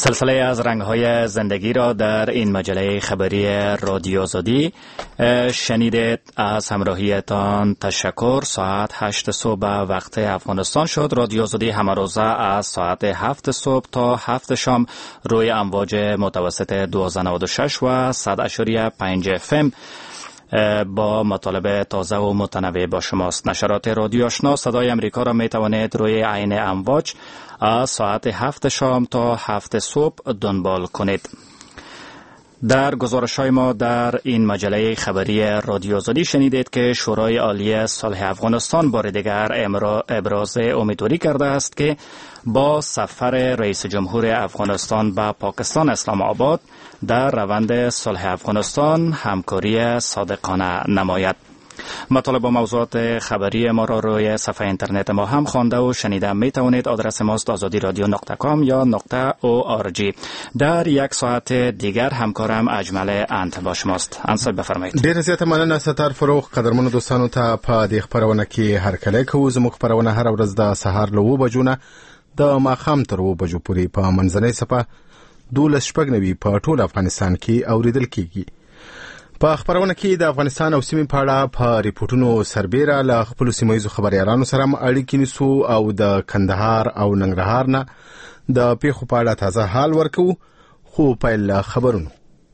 سلسله از رنگ‌های زندگی را در این مجله خبری رادیو آزادی شنیدید. از همراهیتان تشکر. ساعت 8 صبح وقت افغانستان شد. رادیو آزادی همه روزه از ساعت 7 صبح تا 7 شام روی امواج متوسط 1296 و 100.5 FM با مطالب تازه و متنوع با شماست. نشرات رادیو آشنا صدای امریکا را می توانید روی عین امواج از ساعت 7 شام تا 7 صبح دنبال کنید. در گزارش‌های ما در این مجله خبری رادیو آزادی شنیدید که شورای عالی صلح افغانستان بار دیگر ابراز امیدواری کرده است که با سفر رئیس جمهور افغانستان به پاکستان اسلام آباد در روند صلح افغانستان همکاری صادقانه نماید. مطالب و موضوعات خبری ما را روی صفحه اینترنت ما هم خوانده و شنیده می توانید. آدرس ماست azadiradio.com یا .org. در یک ساعت دیگر همکارم اجمل انت با شماست. انصب بفرمایید. ډیر زیاته مننه ستار فروغ. قدرمنو دوستانو ته په دې خبرونه کې هر کله کوو. زموږ خبرونه هر ورځ د سهار له 7 بجو نه د ماښام تر 7 بجو پورې په منځنۍ صفه 12:90 په ټول افغانستان کې اوریدل کیږي. په خبرونه کې د افغانستان او سیمې په اړه په ریپورتونو سربېره له خپل سیمایي خبريالانو سره اړیکې نیسو او د کندهار او ننګرهار نه د پیښو په اړه تازه حال ورکو. خو په خبرونو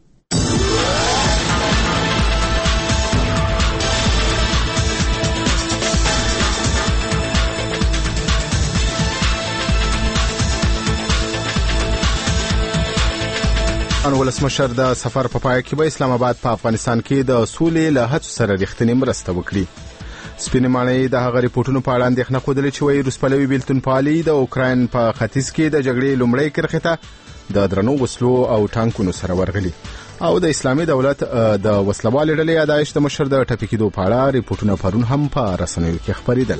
ولسمشر د سفر په پای کې به اسلام آباد په افغانستان کې د سولې له هڅو سره رښتینی مرسته وکړي. سپینې ماڼۍ د هغه ریپورتونو په اړه اندېښنه ښودلې چې وایي روسپلوي بیلتون پالي د اوکراین په ختیځ کې د جګړې لومړۍ کرښې ته د درنو وسلو او ټانکونو سره ورغلي او د اسلامي دولت د وسلوالې ډلې یادایش د مشر د ټپي کېدو په اړه ریپورتونه پرون هم په رسنیو کې خپرېدل.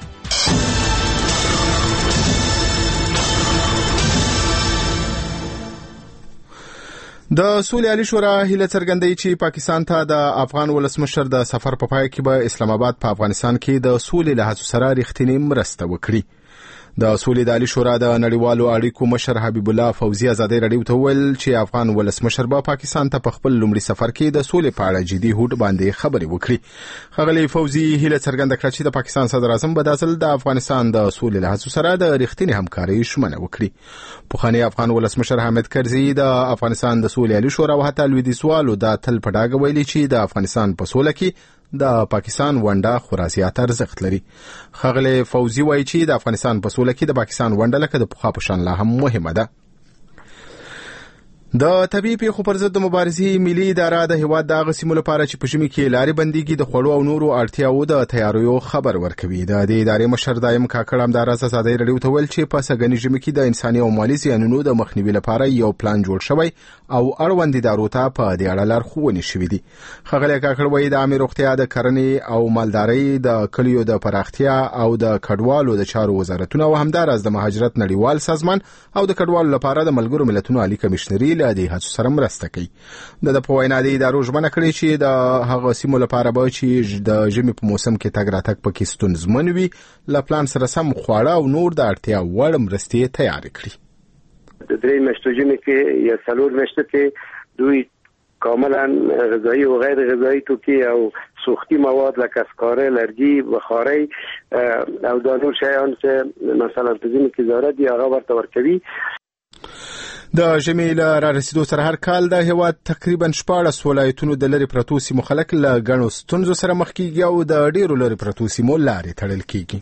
د سولې عالی شورا هیله څرګندوي چې پاکستان ته د افغان ولسمشر د سفر په پای کې به اسلام آباد په افغانستان کې د سولې له هڅو سره رښتینی مرسته وکړي. د سولې د عالی شورا د نړیوالو اړیکو مشر حبیب الله فوزي ازادي رادیو ته ویل چې افغان ولسمشر به پاکستان ته په خپل لومړي سفر کې د سولې په اړه جدي هوډ باندې خبرې وکړي. ښاغلي فوزي هیله څرګنده کړه چې د پاکستان صدر اعظم به د افغانستان د سولې له هڅو سره د رښتینی همکارۍ ژمنه وکړي. پخوانی افغان ولسمشر حامد کرزي د افغانستان د سولې عالی شورا وحدت لویدیځوالو د تل په ډاګه ویلي چې د افغانستان په سوله کې د پاکستان ونډه خورا زیات ارزښت لري. ښاغلي فوزي وایي چې د افغانستان په سوله کې د پاکستان ونډه لکه د پخوا په شان لا هم مهمه ده. د طبيعي پیښو پر ضد د مبارزې ملي اداره د هیواد د غسیمو لپاره چې په ژمي کې لارې بنديږي د خوړو او نورو اړتیاو د تیاریو خبر ورکوي. د دې ادارې مشر دایم کاکړ همدار آزادۍ رادیو ته ویل چې په سګنی ژمي کې د انساني او مالي زیانونو د مخنیوي لپاره یو پلان جوړ شوی او اړوند ادارو ته په دې اړه لارښوونې شوې دي. ښاغلی کاکړ وایي د عامه روغتیا د کرنې او مالدارۍ د کلیو د پراختیا او د کډوالو د چارو وزارتونه او همدارس د مهاجرت نړیوال سازمان او د کډوالو لپاره د ملګرو ملتونو عالی کمشنري له دې هڅو سره مرسته کوي. د په وینا د ادارو ژمنه کړې چې د هغه سیمو لپاره به چې د ژمي په موسم کې تګ راتګ پکې ستونزمن وي له پلان سره سم خواړه او نور د اړتیا وړ مرستې تیار کړي. د درې میاشتو ژمي کې یا څلور میاشتو کې دوی کاملا غذایی و غیر غذایی توکي او سوختی مواد لکه اسکاره، لرګي، بخاري او د نور شیان چې مثلا په ژمي کې ضرورت دي هغه ورته ورکوي. د ژمي له رارسیدو سره هر کال د هیواد تقریبا 14 ولایتونو د لری پروتو سیمو خلک له غنو ستونزو سره مخ کیږي او د ډیرو لری پروتو سیمو لارې تړل کیږي.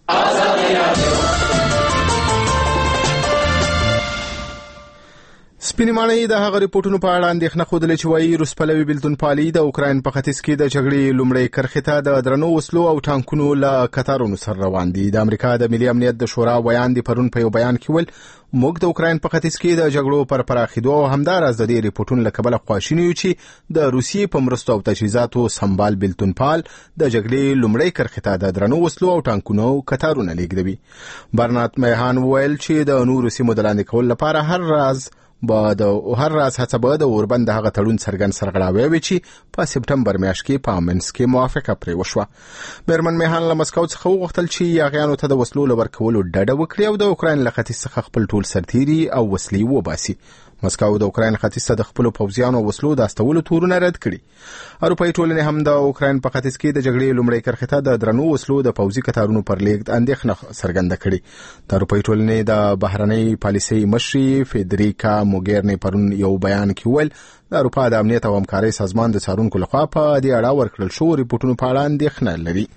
سپینې ماڼۍ د هغه ریپورتونو په اړه اندېښنه ښودلې چې وایي روسپلوي بیلتون پالي د اوکراین په ختیځ کې د جګړې لومړۍ کرښې ته د درنو وسلو او ټانکونو له کتارونو سره روان دي. د امریکا د ملي امنیت د شورا ویان دی پرون په یو بیان کې ویل موږ د اوکراین په ختیځ کې د جګړو پر پراخېدو او همدارس د دې ریپورتونو له کبله خواشینی یو چې د روسیې په مرستو او تجهیزاتو سمبال بیلتون پال د جګړې لومړۍ کرښې ته د درنو وسلو او ټانکونو کتارونه لیږدوي. برنارد میهان ویل چې د نورو سیمو د لاندې کول لپاره هر راز به د هر راز هڅه به د اوربند هغه تړون څرګند سرغړاوی وي چې په سپټمبر میاشت کې په منسک کې موافقه پرې وشوه. میرمن میهان له مسکو څخه وغوښتل چې یاغیانو ته د وسلو ورکولو ډډه وکړي او د اوکراین له ختیځ څخه خپل ټول سرتیري او وسلې وباسي. مسکو د اوکراین ختیځ ته د خپل پوځیانو وسلو د استولو تورونه رد کړي. اروپایي ټولنې هم د اوکراین په ختیځ کې د جګړې لومړی کرښې ته د درنو وسلو د پوځي کتارونو پر لیږد اندېښنه څرګنده کړې. د اروپایي ټولنې د بهرنۍ پالیسۍ مشري فیدریکا موګیرني پرون یو بیان کې وویل د اروپا د امنیت او همکارۍ سازمان د څارونکو لخوا په دې اړه ورکړل شوو ریپورټونو په اړه اندېښنه لري.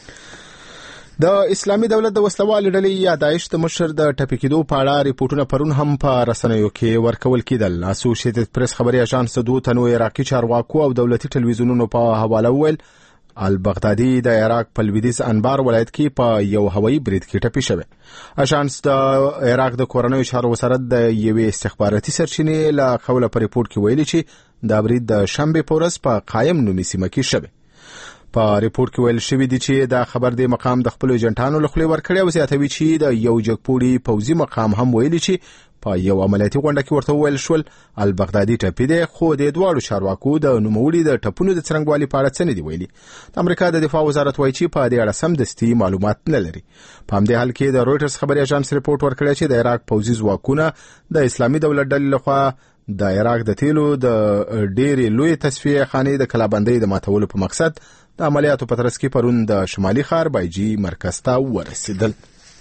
د اسلامي دولت د وسلوالې ډلې یا داعش د مشر د ټپي کېدو په اړه ریپورټونه پرون هم په رسنیو کې ورکول کېدل. اسوسییټډ پریس خبري اژانس د دوه تنو عراقي چارواکو او دولتي ټلویزیونونو په حواله وویل البغدادي د عراق په لویدیځ انبار ولایت کې په یو هوایي برید کې ټپي شوی. اژانس د عراق د کورنیو چارو وزارت د یوې استخباراتي سرچینې له قوله په ریپورت کې ویلي چې دا برید د شنبه په ورځ په قایم نومي سیمه کې شوی. په ریپورت کې ویل شوی دی چې دا خبر د مقام د خپل ایجنټانو له خولې ورکړی او زیاتوي چې د یو جګپوړي پوځي مقام هم ویلي چې په یو عملیاتي غونډه کې ورته ویل شول البغدادي ټپي دی، خو د دواړو چارواکو د نوموړي د ټپونو د څرنګوالي په اړه څه نه دی ویلي. د امریکا د دفاع وزارت وایي چې په دې اړه سمدستي معلومات نه لري. په همدې حال کې د رويټرز خبري اژانس ریپورت ورکړی چې د عراق پوځي ځواکونه د اسلامي دولت ډلې لخوا د عراق د تیلو د ډېرې لوی تصفیه خانې د کلابندۍ د ماتولو په مقصد د عملیاتو په ترڅ کې پرون د شمالي ښار بایجي مرکز ته ورسېدل.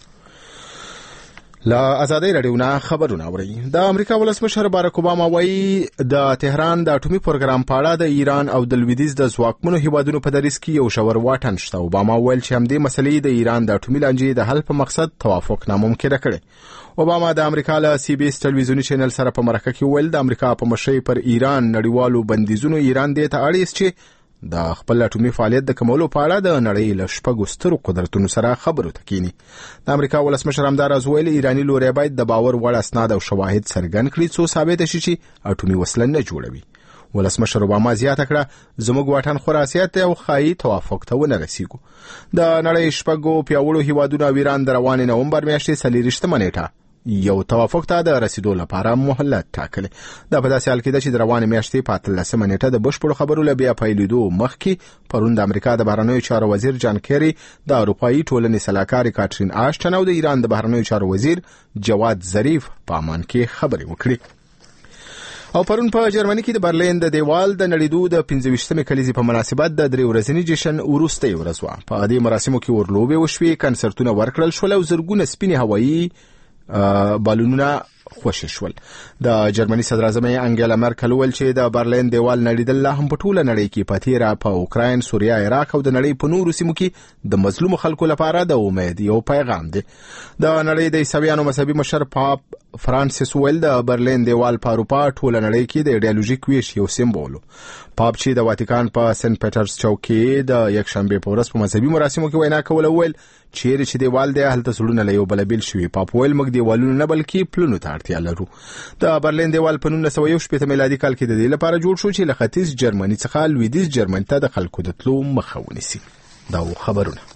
لا ازادي رادیو نه خبرونه اوري. د امریکا ولسمشر باراک اوباما وایي د تهران د اټومي پروګرام په اړه د ایران او د لویدیځ د ځواکمنو هیوادونو په دریځ کې یو شور واټن شته. اوباما ویل چې همدې مسلې د ایران د اټومي لانجې د حل په مقصد توافق ناممکن کړي. اوباما د امریکا له سی بي اس ټلویزیونی چینل سره په مرکه کې ویل د امریکا په مشرۍ پر ایران نړیوالو بندیزونو ایران دې ته اړیس چې د خپل اټومي فعالیت د کمولو په اړه د نړۍ له شپږو سترو قدرتونو سره خبرو ته کینی. د امریکا ولسمشر همداراز ویل ایرانی لوري باید د باور وړ اسناد او شواهد څرګند کړي څو ثابت شي چې اټومي وسله نه جوړوي. ولسمشر اوباما زیاته کړه زموږ واټن خراسیت او خایي توافق ته ونه رسیږو. د نړۍ شپږو پیاوړو هیوادونو ایران د روان نومبر میاشتې 30 نیټه یو توافق ته د رسیدو لپاره مهلت ټاکلې. دا په داسې حال کې ده چې د روان میاشتې په 13 نیټه د بشپړو خبرو له بیا پیلېدو مخکې پرون د امریکا د بهرنیو چارو وزیر جان کیری د اروپایي ټولنې سلاکار کاترین آشټن او د ایران د بهرنیو چارو وزیر جواد ظریف په امان کې خبرې وکړي. او پرون په جرمني کې د برلین د دیوال د نړیدو د 25مې کلیزې په مناسبت د 3 ورځني جشن وروستۍ ورځ وه. په دې مراسمو کې ورلوبې وشوې، کنسرتونه ورکړل شول او زرګونه سپینې هوایي بالونونه خوشی شول. د جرمني صدر اعظم انګیلا مرکل ویل چې د برلین دیوال نړیدل لا هم په ټوله نړۍ کې پاتې را په اوکراین، سوریه، عراق او د نړۍ په نورو سیمو کې د مظلوم خلکو لپاره د امید یو پیغام دی. د نړۍ د عیسویانو مذهبي مشر پاپ فرانسیس ویل د برلین دیوال په اروپا ټوله نړۍ کې د ایډیالوژیک ویش یو سمبول. پاپ چې د واتیکان په سنت پیټرز چوک کې د یک شنبه په ورځ په مذهبي مراسمو کې وینا کوله ویل چیرې چې دیوال دی هلته سړونه له یو بل بیل شوي. پاپ ویل موږ دیوالونه نه بلکې پلونو ته اړتیا لرو. د برلین دیوال په 1918 میلادي کال کې د دې لپاره جوړ شو چې له ختیځ جرمني څخه لویدیځ جرمني ته د خلکو د تلو مخه ونیسي. دا خبرونه.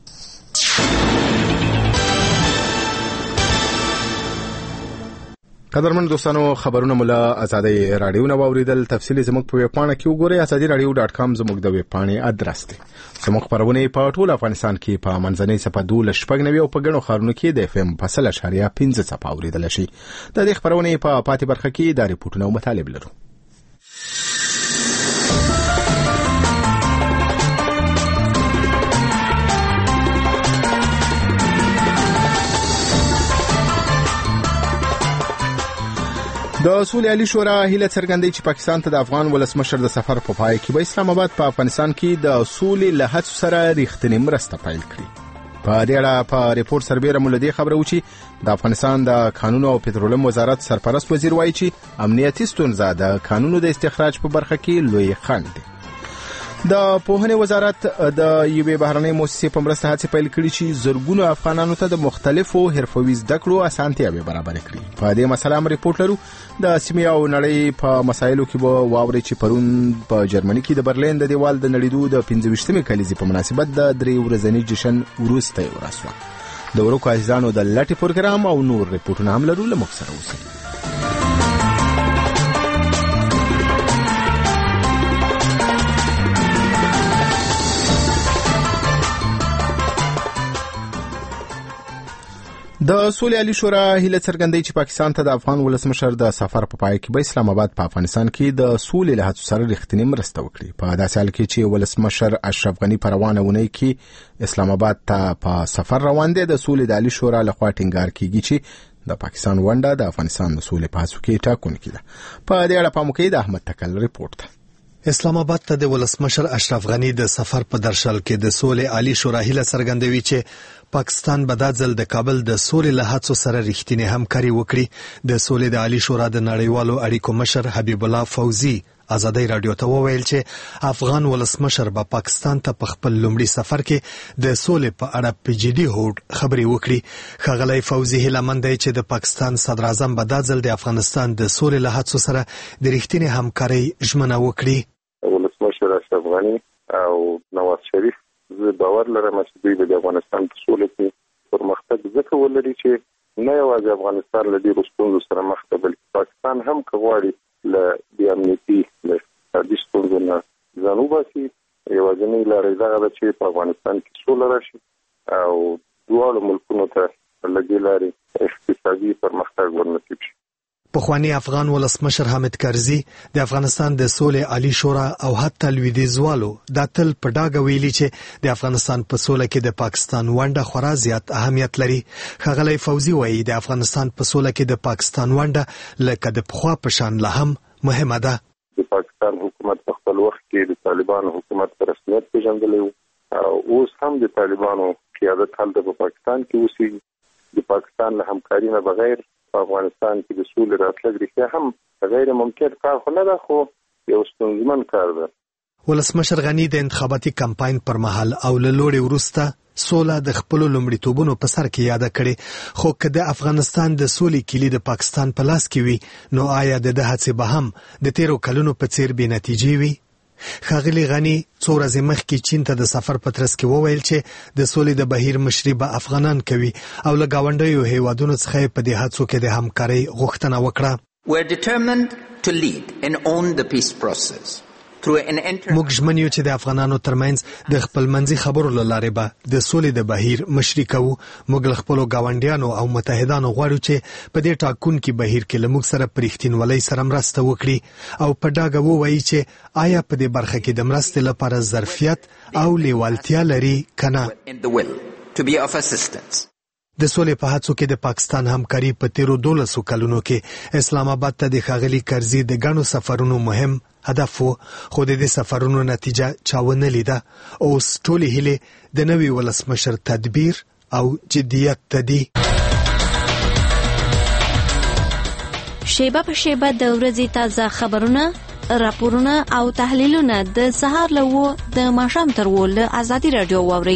قدرمن دوستانو خبرونه مولا ازادي رادیو نو اوریدل. تفصیلی زموږ په ویب پاڼه کې وګورئ azadi.radio.com زموږ د ویب پاڼې ادرس دی. زموږ خبرونه په ټول افغانستان کې په منځنۍ صفه 12 او په ګڼو خارونو کې د FM په 0.5 صفه اوریدل شي. د دې خبرونه په پاتې برخه کې د ریپورتونو مطالب لرو. د سولې عالی شورا هیله څرګندوي چې پاکستان ته د افغان ولسمشر د سفر په پای کې به اسلام آباد په افغانستان کې د سولې له هڅو سره ریښتینې مرسته پیل کړي. په دې اړه په ریپورت سربېره مولدي خبره و چې د افغانستان د قانون او پټرولیم وزارت سرپرست وزیر وایي چې امنیتي ستونزه د قانونو د استخراج په برخه کې لوی خنډ دی. د پوهنې وزارت د یوې بهرنۍ مؤسسې په مرسته هڅې پیل کړي چې زرګونو افغانانو ته د مختلفو حرفوي زده کړو اسانتیاوې برابر کړي. په دې مسله هم ریپورت لرو. د سیمې او نړۍ په مسایلو کې به واوري چې پرون په جرمني کې د برلین د دیوال د نړیدو د 25مې کلیزې په مناسبت د 3 ورځني جشن وروستۍ ورځ وه. د ورکو عزیزانو د لټي پروګرام او نور ریپورتونه هم لرو. له موږ سره اوسئ. د سولې عالی شورا هیله څرګندوي چې پاکستان ته د افغان ولسمشر د سفر په پای کې به اسلام آباد په افغانستان کې د سولې له هڅو سره رښتینې مرسته وکړي. په داسې حال کې چې ولسمشر اشرف غنی په روانه ونې کې اسلام آباد ته په سفر روان دی، د سولې د عالی شورا لخوا ټینګار کیږي چې د پاکستان ونډه د افغانستان د سولې په هڅو کې ټاکونکې ده. په دې اړه پام وکړئ، د احمد تکل ریپورت ده. اسلام آباد ته د ولسمشر اشرف غنی د سفر په درشل کې د سولې عالی شورا هیله څرګندوي چې پاکستان به د ځل د کابل د سولې له هڅو سره رښتینې همکاري وکړي. د سولې د عالی شورا د نړیوالو اړیکو مشر حبیب الله فوزي ازادي رادیو ته وویل چې افغان ولسمشر به پاکستان ته په خپل لومړي سفر کې د سولې په اړه په جدي هوډ خبرې وکړي. ښاغلی فوزي هیله مند دی چې د پاکستان صدر اعظم به د ځل د افغانستان د سولې له هڅو سره د رښتینې همکاري ژمنه وکړي. ولسمشر اشرف غنی او نواز شریف زه باور لرم چې دوی د افغانستان په سولې کې پرمختګ ځکه ولري چې نه یوازې افغانستان له ډېرو ستونزو سره مخ ده، بلکې پاکستان هم که غواړي له دې امنیتي له اقتصادي ستونزو نه ځان وباسي، یوازینۍ لاره یې دغه ده چې په افغانستان کې سوله راشي او دواړو ملکونو ته له دې لارې اقتصادي پرمختګ ورنصیب شي. پخوانی افغان ولسمشر حامد کرزي د افغانستان د سولې عالی شورا او حتی لویدیځوالو د تل په ډاګه ویلي چې د افغانستان په سوله کې د پاکستان ونډه خورا زیات اهمیت لري. ښاغلی فوزي وایي د افغانستان په سوله کې د پاکستان ونډه لکه د پخوا په شان لا هم مهمه ده. د پاکستان حکومت په خپل وخت کې د طالبانو حکومت په رسمیت پیژندلی او اوس هم د طالبانو قیادت هلته په پاکستان کې اوسېږي. د پاکستان له همکاري نه بغیر په افغانستان کې د سولې راتلل رښتیا هم غیر ممکن کار خو نه ده، خو یو ستونزمن کار ده. ولسمشر غنی د انتخاباتي کمپاین پر مهال او له لوړې وروسته سوله د خپل لومړیتوبونو په سر کې یاد کړي، خو که د افغانستان د سولې کلي د پاکستان په لاس کې وي نو آیا د هڅې به هم د تیرو کلونو په څیر بې نتیجې وي؟ ښاغلی غنی څو ورځې مخکې چین ته د سفر په ترڅ کې وویل چې د سولې د بهیر مشري به افغانان کوي او له ګاونډیو هیوادونو څخه په دې هڅو کې د همکارۍ غوښتنه وکړه. We're determined to lead and own the peace process. موږ ژمن یو چې د افغانانو ترمنځ د خپلمنځي خبرو له لارې به د سولې د بهیر مشري کوو. موږ له خپلو ګاونډیانو او متحدانو غواړو چې په دې ټاکونکي بهیر کې له موږ سره په رښتینولۍ سره مرسته وکړي او په ډاګه ووایي چې آیا په دې برخه کې د مرستې لپاره ظرفیت او لیوالتیا لري که نه. د سولې په هڅو کې د پاکستان همکاري په تیرو 12 کلونو کې اسلام آباد ته د ښاغلي کرزي د ګڼو سفرونو مهم هدف و، خو د دې سفرونو نتیجه چا ونه لیده. اوس ټولې هیلې د نوي ولسمشر تدبیر او جدیت ته دي. شیبه په شیبه د ورځې تازه خبرونه، راپورونه او تحلیلونه د سهار له 9 د ماښام تر 10 له ازادي رادیو واورئ.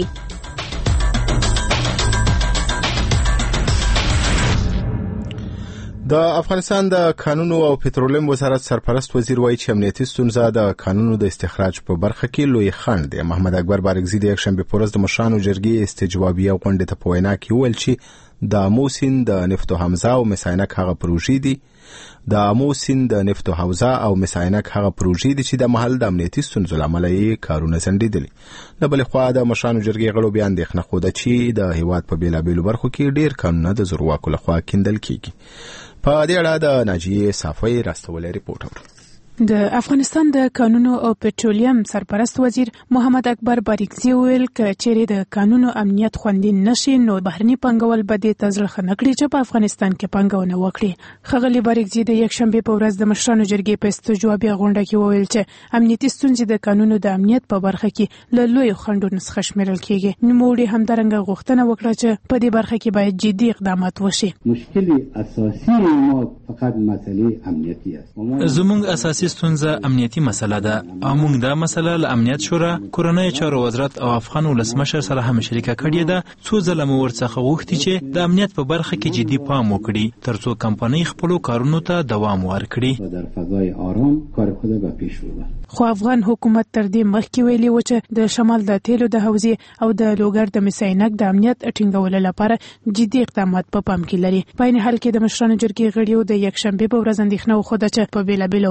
د افغانستان د کانونو او پټرولیم وزارت سرپرست وزیر وایي چې امنیتي ستونزه د کانونو د استخراج په برخه کې لوی خنډ دی. محمد اکبر بارګزی د یکشنبه په ورځ د مشرانو جرګې استجوابیه غونډې ته په وینا کې ویل چې د امو سیند د نفت او حمزه او مساینک هغه پروژې دي د امو سیند د نفت او حوزه او مساینک هغه پروژې دي چې د محل د امنیتي ستونزو لامل یې کارونه ځنډېدلي. د بلې خوا د مشرانو جرګې غړو بیا اندېښنه خوده چې د هیواد په بیلابیلو برخو کې ډېر کانونه د زورواکو لخوا کیندل کیږي. په دې اړه د ناجیې صافی راستولې ریپورت اورو. د افغانستان د کانونو او پټرولیم سرپرست وزیر محمد اکبر بارګزی ویل چې چیرې د کانونو امنیت خوندي نشي نو بهرني پانګوال به د تزړه خنکړي چې په افغانستان کې پانګونه وکړي. ښاغلی بارګزی د یکشنبه په ورځ د مشرانو جرګې په استجوابیه غونډه کې وویل چې امنیتي ستونزې د کانونو د امنیت په برخه کې له لوی خنډونو څخه شمیرل کیږي. نوموړي همدارنګه غوښتنه وکړه چې په دې برخه کې باید جدي اقدامات وشي. مشکل اساسي ما فقط مسئله امنیتی است. زموږ اساسي ستونزه امنیتي مسله ده او موږ دا مسله له امنیت شورا، کورنۍ چارو وزارت او افغان ولسمشر سره هم شریکه کړې ده. څو ځله مو ورڅخه غوښتي چې د امنیت په برخه کې جدي پام وکړي ترڅو کمپنۍ خپل کارونو ته دوام ورکړي. در فضای آرام کار خود به پیش ببرد. خو افغان حکومت تر دې مخکې ویلي و چې د شمال د تیلو د حوزې او د لوګر د مساینک د امنیت ټینګولو لپاره جدي اقدامات په پام کې لري. په عین حال کې د مشرانو جرګې غړیو د یکشنبه په ورځ اندېښنه وښوده چې په بیلابیلو ولایتونو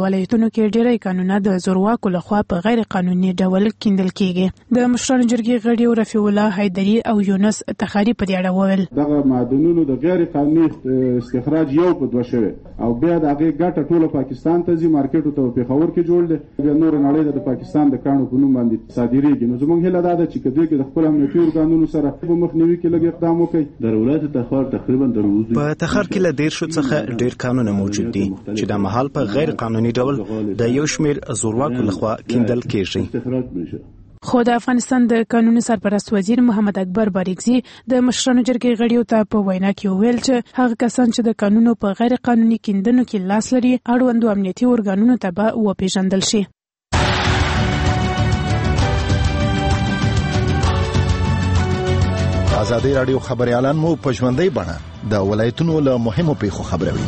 هیوادونو کې ډېری قانونونه د زورواکو لخوا په غیر قانوني ډول کیندل کیږي. د مشرانو جرګې غړي رفیع الله حیدری او یونس تخاری په دې اړه وویل دغه معدنونو د غیر قانوني استخراج یو په دوه شوی او بیا د هغه ګټه ټوله پاکستان ته ځي، مارکیټو ته په خبر کې جوړ دي، بیا نور نړۍ د پاکستان د کانو په نوم باندې صادریږي. نو زموږ هیله دا ده چې کله کې د خپل امنیتي ارګانونو سره په مخنیوي کې لږ اقدام وکړي. د ولایت تخار تقریبا په تخار کې له 10 څخه ډیر قانون موجود دي چې د محل په غیر قانوني ډول د یو شمیر زورواکو لخوا کیندل کیږي. خو د افغانستان د قانوني سرپرست وزیر محمد اکبر باریکزي د مشرانو جرګې غړیو ته په وینا کې ویل چې هغه کسان چې د قانونو په غیر قانوني کیندنو کې لاس لري اړوندو امنیتي ارګانونو ته به وپیژندل شي. ازادي رادیو خبريالان مو په ژوندۍ بڼه د ولایتونو له مهمو پیښو خبروي.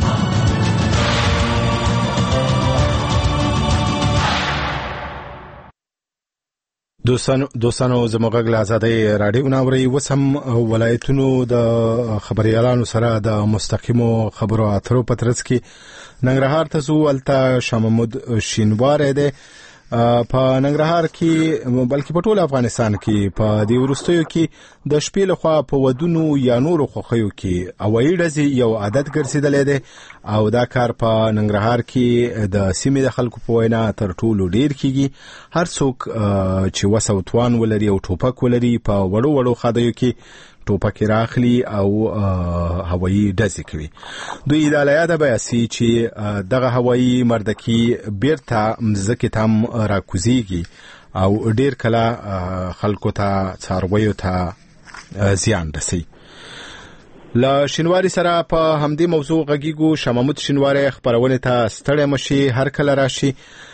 دوستانو زموږ له ازادي رادیو ناوري وسم ولایتونو د خبريالانو سره د مستقیمو خبرو اترو پترڅ کې ننګرهار ته زو التا شممود شینوار ده په ننګرهار کې بلکې په ټول افغانستان کې په دې ورستیو کې د شپې لخوا په ودونو یا نورو خوخیو کې اوایي ډزې یو عادت ګرځیدلې ده او دا کار په ننګرهار کې د سیمې د خلکو په وینا تر ټولو ډیر کیږي. هر څوک چې وسوتوان ولري او ټوپک ولري په وړو وړو خدایو کې ټوپک راخلي او هوایي ډزې کوي. دوی د الیاده بیاسي چې دغه هوایي مردکی بیرته مزکه تام راکوزیږي او ډیر کله خلکو ته څارویو ته زیان رسي. لا شینواری سره په همدې موضوع غږیږو. شمامود شینواری خبرونه ته ستړی مشي هر کله راشي.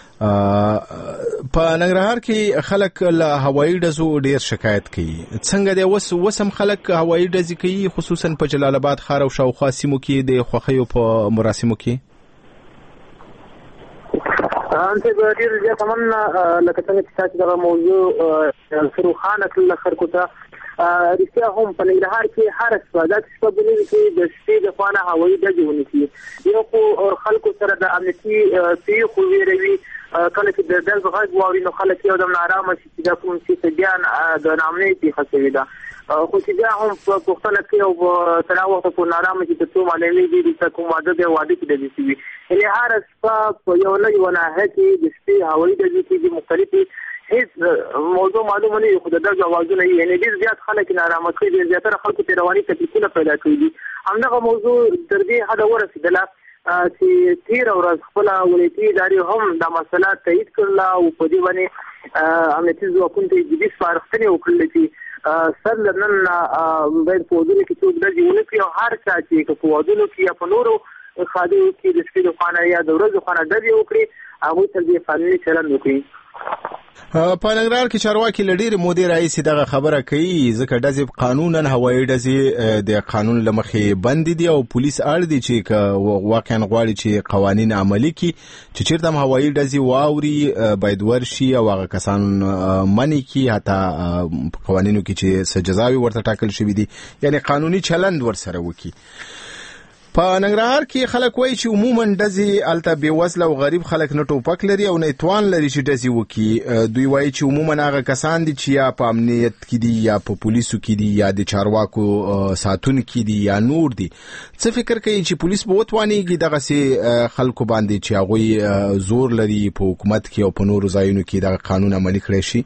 په ننګرهار کې خلک له هوایي ډزو ډیر شکایت کوي. څنګه دی وسم خلک هوایي ډزې کوي خصوصا په جلال آباد ښار او شاوخوا سیمو کې د خوښیو په مراسمو کې؟ انته ډیر زیات مننه لکه څنګه چې تاسو دا موضوع فروخانه کله خلکو ته رښتیا هم په ننګرهار کې هر څه د سپبلې کې د شپې د خوانه هوایي ډزې ونیسي. یو خو خلکو سره د امنیتي پیښو ویروي کله چې د دل غږ واوري نو خلک یو دم نارامه شي چې دا کوم چې بیان د نامنې پیښه شوې ده. خو چې دا هم په پښتنه کې او تر هغه وخت په نارامه چې ته معلومې دي چې کوم واده دی واده کې د دې وی هر څه په یو نه یو نه هکې د شپې هوایي ډزې کې مختلفي هیڅ موضوع معلومه نه خو د دغه اوازونه یې ډیر زیات خلک نارامه کوي. زیاتره خلکو ته رواني تکلیفونه پیدا کوي. همدغه موضوع تر دې حد ورسېدله چې تیر ورځ خپل ولایتي ادارې هم دا مسله تایید کړله او په دې باندې امنیتي ځواکونو ته جدي سپارښتنې وکړلې چې سر لنن باید په ودونو کې څوک ډزې ونه کړي او هر چا چې په ودونو کې یا په نورو خادیو کې د شپې د خوانه یا د ورځې خوانه ډزې وکړي هغوی تر دې قانوني چلند وکړي. په ننګرهار کې چارواکي لډیر مودې راځي دغه خبره کوي ځکه ډزې قانونا هوایي ډزې د قانون لمخې بند دي او پولیس اړ دي چې واقعا غواړي چې قوانين عملي کړي چې چیرته هوایي ډزې واوري باید ورشي او هغه کسان منی کړي حتی قوانینو کې چې سزاوي ورته ټاکل شوی دي یعنی قانوني چلند ورسره وکړي. په ننګرهار کې خلک وایي چې عموما ډزې الته بیوزله او غریب خلک نه ټوپک لري او نه توان لري چې ډزې وکړي. دوی وایي چې عموما هغه کسان دي چې یا په امنیت کې دي یا په پولیسو کې دي یا د چارواکو ساتونکو دي یا نور دي. څه فکر کوي چې پولیس به وتوانیږي دغه سي خلکو باندې چې هغه زور لري په حکومت کې او په نورو ځایونو کې دغه قانون عملي کړی شي؟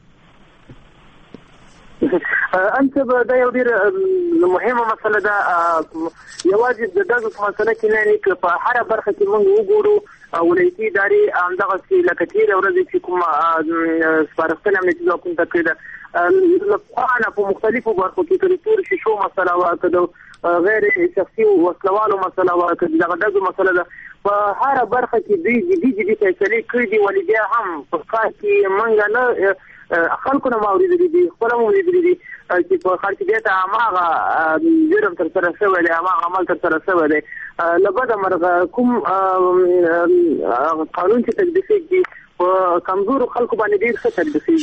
انت دا یو ډیر مهمه مسله ده. یوازې د دغه مسله کې نه نه په هر برخه کې موږ وګورو ولایتي ادارې همدغه چې لکه تیر ورځ چې کوم سپارښتنه مې چې کوم تکړه لپاره په مختلفو برخو کې کړي چې شو مسله واکده غیر شخصي وسلوالو مسله واکده دغه مسله ده. په هر برخه کې دوی جدي فیصلې کړې دي ولې بیا هم په کار کې منګه نه خلکو نه ماوري دي خپل موري دي چې په خارج کې ته هغه جرم تر سره شوی دی هغه عمل تر سره شوی دی لبد مرغه کوم قانون چې تطبیق کی په کمزور خلکو باندې ډیر ښه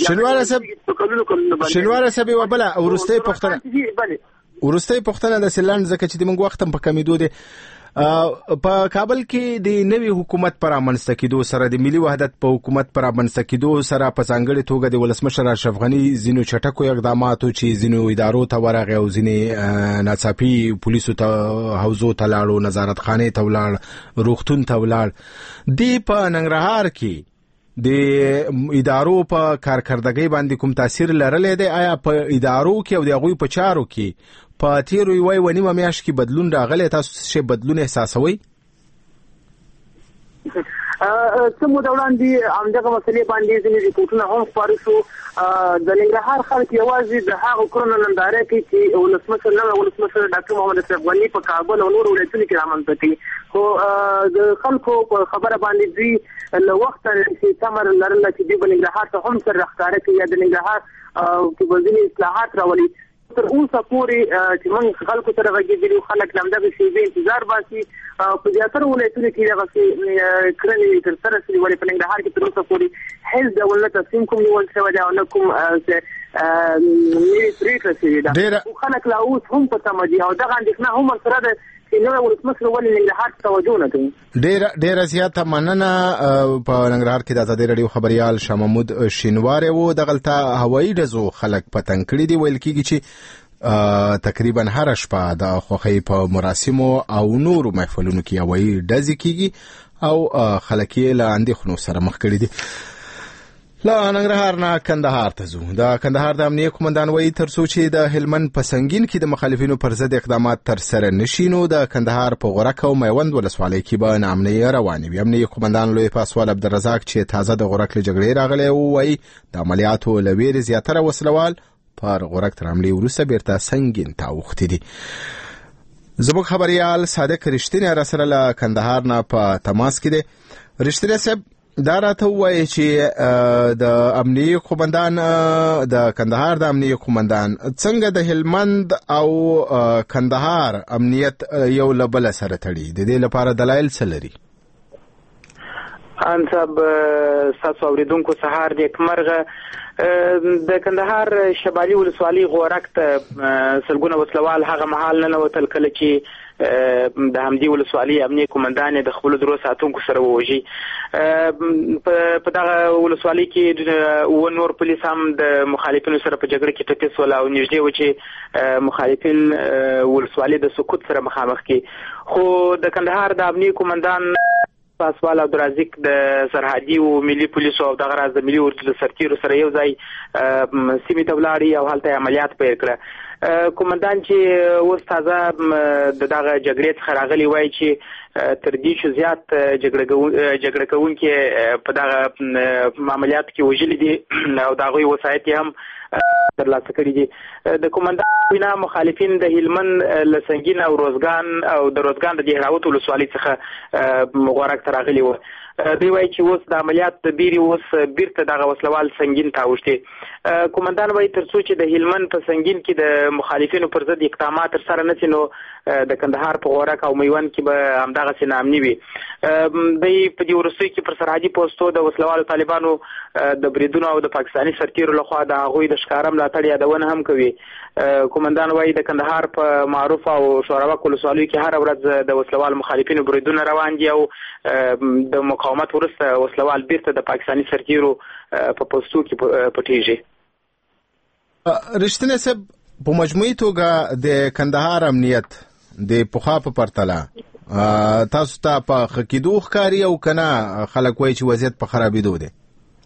تطبیق شنواره سبي وبلا ورسته پښتنه د سلند زکه چې موږ وخت په کمیدو دي په کابل کې د نوي حکومت پر امنځته کېدو سره د ملي وحدت په حکومت پر امنځته کېدو سره په ځانګړې توګه د ولسمشر اشرف غني ځینو چټکو اقداماتو چې ځینو ادارو ته ورغی او ځینې ناڅاپي پولیسو ته حوزو ته لاړو، نظارت خانې ته ولاړ، روغتون ته ولاړ. دی په ننګرهار کې د ادارو په کارکردګۍ باندې کوم تاثیر لرلی دی؟ آیا په ادارو کې او د هغوی په چارو کې په تیرو یوه نیمه میاشت کې بدلون راغلی؟ تاسو څه بدلون احساسوئ؟ څه موده وړاندې همدغه مسلې باندې ځینې ریپورټونه هم خپاره شو. د ننګرهار خلک یوازې د هغو کړنو ننداره کوي چې ولسمشر ډاکټر محمد اشرف غني په کابل او نورو ولایتونو کې رامنځته کوي، خو د خلکو په خبره باندې دوی له وخته چې تمر لرله چې دوی به ننګرهار ته هم سر راښکاره کوي یا د ننګرهار کې به ځینې اصلاحات راولي. تر اوسه پورې چې موږ خلکو سره غږېدلي خلک همدغه شیبې انتظار باسي. په زیاترو ولایتونو کې دغسې کړنې ترسره شوي، ولې په ننګرهار کې تر اوسه پورې هیڅ ډول نه تصمیم کوم نیول شوی دی او نه کوم نوې پرېکړه شوې ده. خو خلک لا اوس هم په تمه دي او دغه اندېښنه هم ورسره ده چې نوی ولسمشر ولې ننګرهار ته توجه نه کوي. ډېره زیاته مننه. په ننګرهار کې د ازادي راډیو خبریال شاه محمود شینواری و. دغلته هوایي ډزو خلک پتنګ کړي دي. ویل کېږي چې تقریبا هر شپه د خوښۍ په مراسمو او نورو محفلونو کې هوایي ډزې کېږي او خلک یې له اندېښنو سره مخ کړي دي. لا ننګرهار نه کندهار ته ځو. د کندهار د امنیه قومندان وایي تر څو چې د هلمند په سنګین کې د مخالفینو پر ضد اقدامات تر سره نشي، نو د کندهار په غورک او میوند ولسوالۍ کې به ناامني روانې وي. امنیه قومندان لوی پاسوال عبدالرزاق چې تازه د غورک له جګړې راغلی وایي د عملیاتو له ویرې زیاتره وسلوال پر غورک تر حملې وروسته بیرته سنګین ته اوښتي دي. زموږ خبریال صادق رښتینی راسره له کندهار نه په تماس کې دی. رښتینی صاحب، دا راته ووایي چې د امنیه قومندان د کندهار د امنیه قومندان څنګه د هلمند او کندهار امنیت یو له بله سره تړي؟ د دې لپاره دلایل څه لري؟ ان صاحب ستاسو اوریدونکو سهار نیکمرغه. د کندهار شمالي ولسوالۍ غورک ته سلګونه وسلوال هغه مهال ننوتل کله چې د همدې ولسوالۍ امنیه قومندان د خپلو درو ساتونکو سره ووژي. په دغه ولسوالۍ کې اووه نور پولیس هم د مخالفینو سره په جګړه کې ټپي سول او نږدې و چې مخالفین ولسوالۍ د سقوط سره مخامخ کړي. خو د کندهار د امنیه قومندان پاسوال عبدالرزاق د سرحدي او ملي پولیسو او دغه راز د ملي اردو د سرتیرو سره یو ځای سیمې ته ولاړی او هلته عملیات پیل کړه. قومندان چې اوس تازه د دغه جګړې څخه راغلی وایي چې تر دې چې زیات جګړه کوونکي په دغه عملیاتو کې وژلي دي او د هغوی وسایط یې هم ترلاسه کړي دي. د قومندان وینا مخالفین د هلمند له سنګین او د روزګان د دهراوت ولسوالۍ څخه غورک ته راغلي وو. دوی وایي چې اوس د عملیات د بیرې اوس بیرته دغه وسلوال سنګین ته اوښتي. قومندان وایي تر څو چې د هلمند په سنګین کې د مخالفینو پر ضد اقدامات ترسره نه شي نو د کندهار په غورک او میوند کې به همدغسې ناامني وي. دوی په دې وروستیو کې پر سرحدي پوستو د وسلوالو طالبانو د بریدونو او د پاکستاني سرتیرو لخوا د هغوی د ښکاره ملاتړ یادونه هم کوي. قومندان وایي د کندهار په معروف او شوراوک ولسوالیو کې هره ورځ د وسلوال مخالفینو بریدونه روان دي او د مقاومت وروسته وسلوال بیرته د پاکستاني سرتیرو په پوستو کې پټیږي. رښتینی صاحب، په مجموعي توګه د کندهار امنیت د پخوا په پرتله تاسو ته په ښه کېدو ښکاري او که نه خلک وایي چې وضعیت په خرابېدو دی؟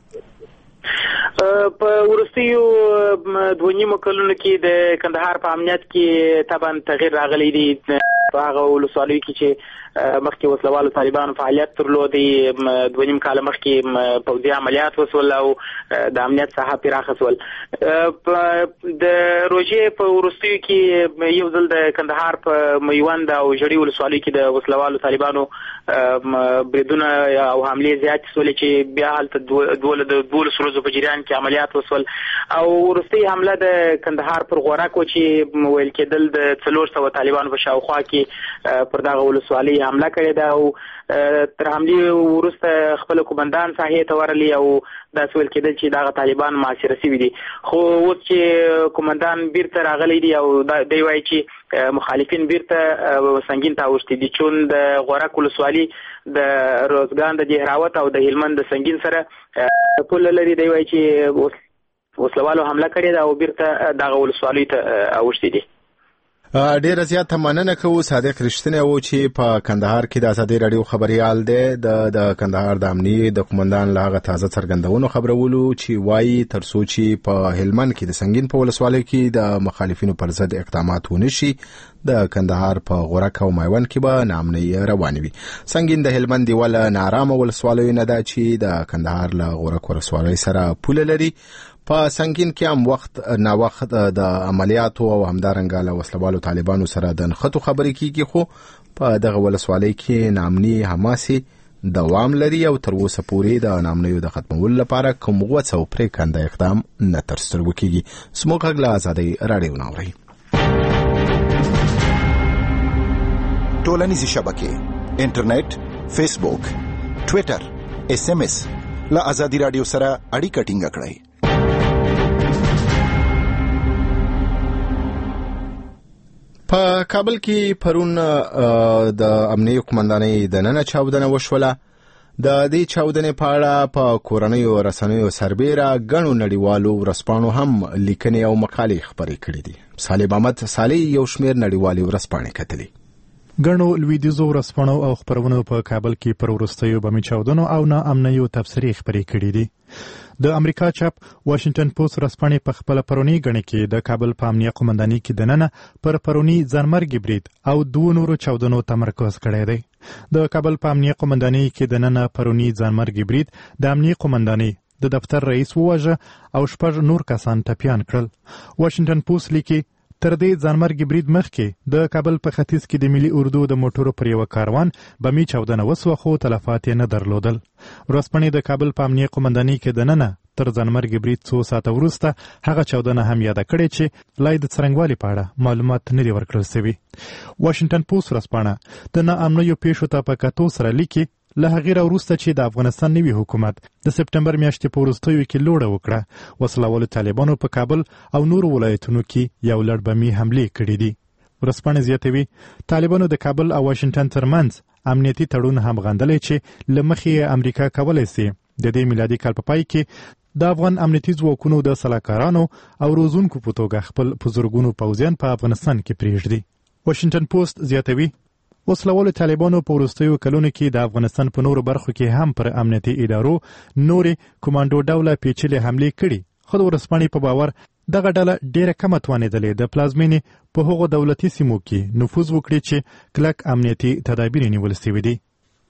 په وروستیو دوه نیمو کلونو کې د کندهار په امنیت کې طبعا تغییر راغلی دی. په هغه ولسوالیو کې چې مخکې وسلوالو طالبانو فعالیت درلودی، دوه نیم کاله مخکې پوځي عملیات وسول او د امنیت ساحه پراخه سول. د روژې په وروستیو کې یو ځل د کندهار په میوند او ژړۍ ولسوالیو کې د وسلوالو طالبانو بریدونه او حملې زیاتې سولې چې بیا هلته د 12 ورځو په جریان کې عملیات وسول. او وروستۍ حمله د کندهار پر غورک و چې ویل کېدل د 400 طالبانو په شاوخوا کې پر دغه ولسوالۍ حمله کړې ده او تر حملې وروسته خپل قومندان ساحې ته ورغلی او داسې ویل کېدل چې دغه طالبان محاصره شوي دي. خو اوس چې قومندان بیرته راغلی دی او دی وایي چې مخالفین بیرته سنګین ته اوښتي دي. چون د غورک ولسوالي د روزګان د دهراوت او د هلمند د سنګین سره پوله لري. دی وایي چې وسلوالو حمله کړې ده او بیرته دغه ولسوالۍ ته اوښتي دي. ډیره زیاته مننه کوو صادق رښتینی و چې په کندهار کې د ازادي راډیو خبريال دی د کندهار د امنیت د قومندان له هغه تازه څرګندونو خبرولو چې وایي ترڅو چې په هلمند کې د سنگین په ولسوالۍ کې د مخالفینو پر ضد اقدامات ونشي د کندهار په غورک او میوند کې به نامنۍ روان وي. سنگین د هلمند دیواله نارامه ولسوالۍ نه ده چې د کندهار له غورک ولسوالۍ سره پوله لري. په سنگین کې هم وخت نا وخت د عملیاتو او همدارنګه له وسلوالو طالبانو سره د نښتو خبرې کیږي، خو په دغه ولسوالۍ کې نامنۍ حماسي دوام لري او تر اوسه پورې د نامنیو د ختمولو لپاره کوم غوڅ او پرېکنده اقدام نه ترسره کیږي. زموږ غږ له ازادۍ راډیو ناوري. ټولنیزې شبکې، انټرنیټ، فیسبوک، ټویټر، SMS له ازادۍ راډیو سره اړیکه ټینګ کړئ. په کابل کې پرون د امنیت قومندانۍ د نن چاودنه وشوله. د دې چاودنې په اړه په کورنیو رسنیو سربېره غنو نړیوالو ورځپاڼو هم لیکنې او مقالې خپرې کړې دي. صالح محمد صالح یو شمېر نړیوالې ورځپاڼې کتلې. غنو لویدیزو ورځپاڼو او خبرونو په کابل کې پر وروستیو بمي چاودنو او نا امنیو تبصرې خپرې کړې دي. د امریکا چاپ واشنگټن پوسټ ورځپاڼې په خپل پرونی غنې کې د کابل په امنیت قومندانۍ کې دننه پر پرونی ځانمرګي برید او دوه نورو چاودنو تمرکز کړی دی. د کابل په امنیت قومندانۍ کې دننه پرونی ځانمرګي برید د امنیت قومندانۍ د دفتر رئیس وواژه او 6 نور کسان ټپیان کړل. واشنگټن پوسټ لیکي تر دې ځانمرګي برید مخکې د کابل په ختیځ کې د ملي اردو د موټرو پر یو کاروان بمي چاودنه وسوه، خو تلفات یې نه درلودل. ورځپاڼې د کابل په امنیت قومندانۍ کې دننه تر ځانمرګي برید 2 ساعته وروسته هغه چاودنه هم یاد کړې چې لای د څرنګوالي په اړه معلومات نه دی ورکړل شوی. واشنگټن پوسټ ورځپاڼه د ناامنیو پیښو ته په کتو سره لیکي له هغه وروسته چې د افغانستان نوي حکومت د سپټمبر میاشتې په وروستیو کې لوړه وکړه، وسلوالو طالبانو په کابل او نورو ولایتونو کې یو لړ بمي حملې کړې دي. ورځپاڼه زیاتوي طالبانو د کابل او واشنگټن ترمنځ امنیتي تړون هم غندلی چې له مخې امریکا کولی سي د دې میلادي کال په پای کې د افغان امنیتي ځواکونو د سلاکارانو او روزونکو په توګه خپل بزرګونو پوځیان په افغانستان کې پرېږدي. واشنگټن پوسټ زیاتوي وسلوالو طالبانو په وروستیو کلونو کې د افغانستان په نورو برخو کې هم پر امنیتي ادارو نورې کمانډو ډوله پیچلې حملې کړي، خو د ورځپاڼې په باور دغه ډله ډیره کم توانېدلې د پلازمینې په هغو دولتي سیمو کې نفوذ وکړي چې کلک امنیتي تدابیر نیول شوي دي.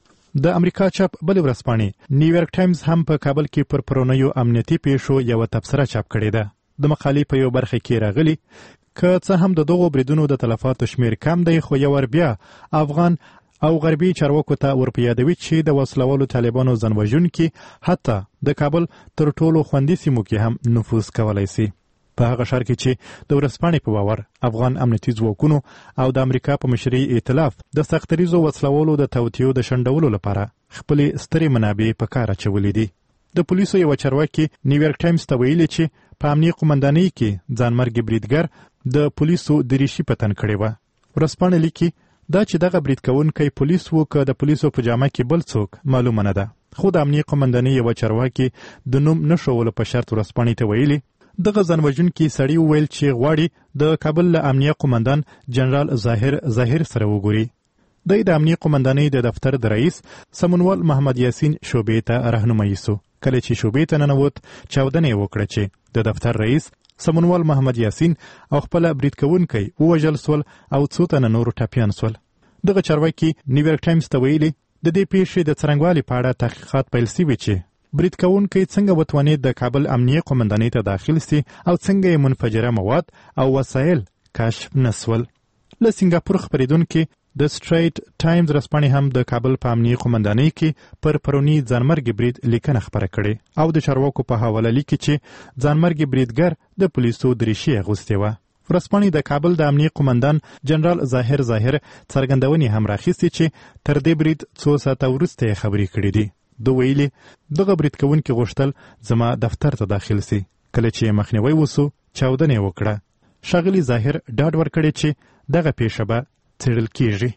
د امریکا چاپ بل ورځپاڼې نیویارک ټایمز هم په کابل کې پر پرونیو امنیتي پیښو یو تبصره چاپ کړې ده. د مقالې په یو برخه کې راغلي که څه هم د دغو بریدونو د تلفاتو شمیر کم دی، خو یو ور بیا افغان او غربي چارواکو ته ورپیادوي چې د وسلوالو طالبانو ځانوژونکي حتی د کابل تر ټولو خوندي سیمو کې هم نفوذ کولی سي. په هغه ښار کې چې د ورځپاڼې په باور افغان امنیتي ځواکونو او د امریکا په مشرۍ ائتلاف د سختریزو وسلوالو د توطیو د شنډولو لپاره خپلې سترې منابع په کار اچولې دي. د پولیسو یو چارواکي نیویارک ټایمز ته ویلي چې په امنیت قومندانۍ کې ځانمرګي بریدګر د پولیسو دریشي په تن کړې وه. ورځپاڼه لیکي دا چې دغه برید کوونکی پولیس و که د پولیسو په جامه کې بل څوک معلومه نه ده، خو د امنیت قومندانۍ یو چارواکي د نوم نه ښوولو په شرط ورځپاڼې ته ویلي دغه ځانوژونکي سړي وویل چې غواړي د کابل له امنیت قومندان جنرال ظاهر سره وګوري. د امنیت قومندانۍ د دفتر د رئیس سمونوال محمد یاسین شعبې ته راهنمایي سو. کله چې شعبې ته ننوت چاودنه یې وکړه چې د دفتر رئیس سمونوال محمد یاسین او خپل برید کوونکی ووژل سول او څو تنه نور ټپیان سول. دغه چارواکي نیویارک ټایمز ته ویلي د دې پیښې د څرنګوالي په اړه تحقیقات پیل شوي چې برید کوونکی څنګه وتوانید د کابل امنیت قومندانۍ ته داخل سي او څنګه یې منفجره مواد او وسایل کشف نسول. له سنگاپور خبرېدونکي د سټریټ ټایمز ورځپاڼې هم د کابل په امنیت قومندانۍ کې پر پرونی ځانمرګي برید لیکنه خپره کړې او د چارواکو په حواله لیکي چې ځانمرګي بریدګر د پولیسو دریشي اغوستې وه. ورځپاڼې د کابل د امنیت قومندان جنرال ظاهر څرګندونې هم راخیستې چې تر دې برید 2 ساعته وروسته یې خبرې کړې دي. د ویلي دغه برید کوونکي غوښتل زما دفتر ته داخل سي. کله چې مخنیوي وسو چاودنه وکړه. ښاغلي ظاهر ډاډ ورکړی چې دغه پیښه به څېړل کیږي.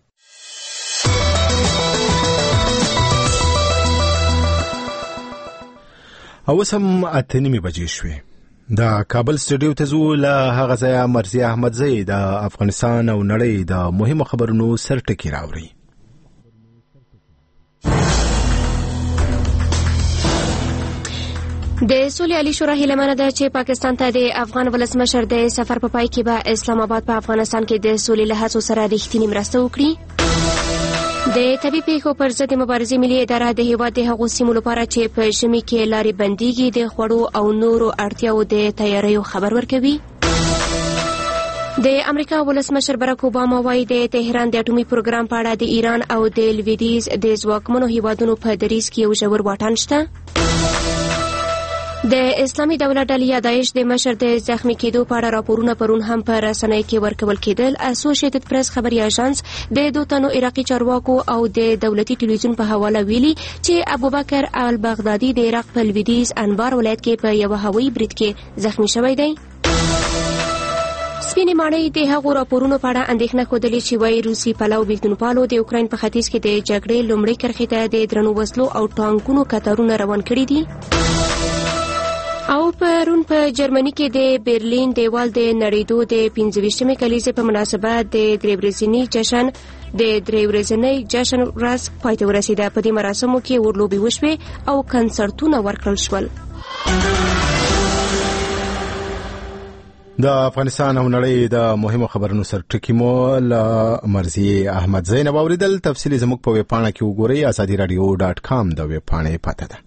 اوس هم 8:30 بجې شوې. د کابل سټډیو ته ځو. له هغه ځایه مرضیه احمدزی د افغانستان او نړۍ د مهمو خبرونو سرټکي راوړي. د سولې عالی شورا هیله منه ده چې پاکستان ته د افغان ولسمشر د سفر په پای کې به اسلام آباد په افغانستان کې د سولې له هڅو سره رښتینې مرسته وکړي. د طبي پیښو پر ضد مبارزې ملي اداره د هیواد د هغو سیمو لپاره چې په ژمي کې لارې بندیږي د خوړو او نورو اړتیاو د تیاریو خبر ورکوي. د امریکا ولسمشر براک اوباما وايي د تهران د اټومي پروګرام په اړه د ایران او د لویدیځ د ځواکمنو هیوادونو په دریځ کې یو ژور واټن شته. د اسلامي دولت ډلې داعش د مشر د زخمی کېدو په اړه راپورونه پرون هم په رسنیو کې ورکول کېدل. اسوسییټډ پریس خبري اژانس د دوه تنو عراقي چارواکو او د دولتي ټلویزیون په حواله ویلي چې ابوبکر البغدادي د عراق په لویدیځ انبار ولایت کې په یو هوایي برید کې زخمی شوی دی. سپینې ماڼۍ د هغو راپورونو په اړه اندېښنه ښودلې چې وایي روسي پلو بېلتونپالو د اوکراین په ختیځ کې د جګړې لومړۍ کرښې ته د درنو وسلو او ټانکونو کتارونه روان کړي دي. او پرون په جرمني کې د برلین دیوال د نړیدو د 25مې کلیزې په مناسبت د درې ورځني جشن ورځ پای ته ورسېده. په دې مراسمو کې ورلوبې وشوې او کنسرتونه ورکړل شول. د افغانستان او نړۍ د مهمو خبرونو سرټکی مو له مرضیه احمدزی نه واوریدل. تفصیل زموږ په ویب پاڼه کې وګورئ. azadiradio.com د ویب پاڼې پته ده.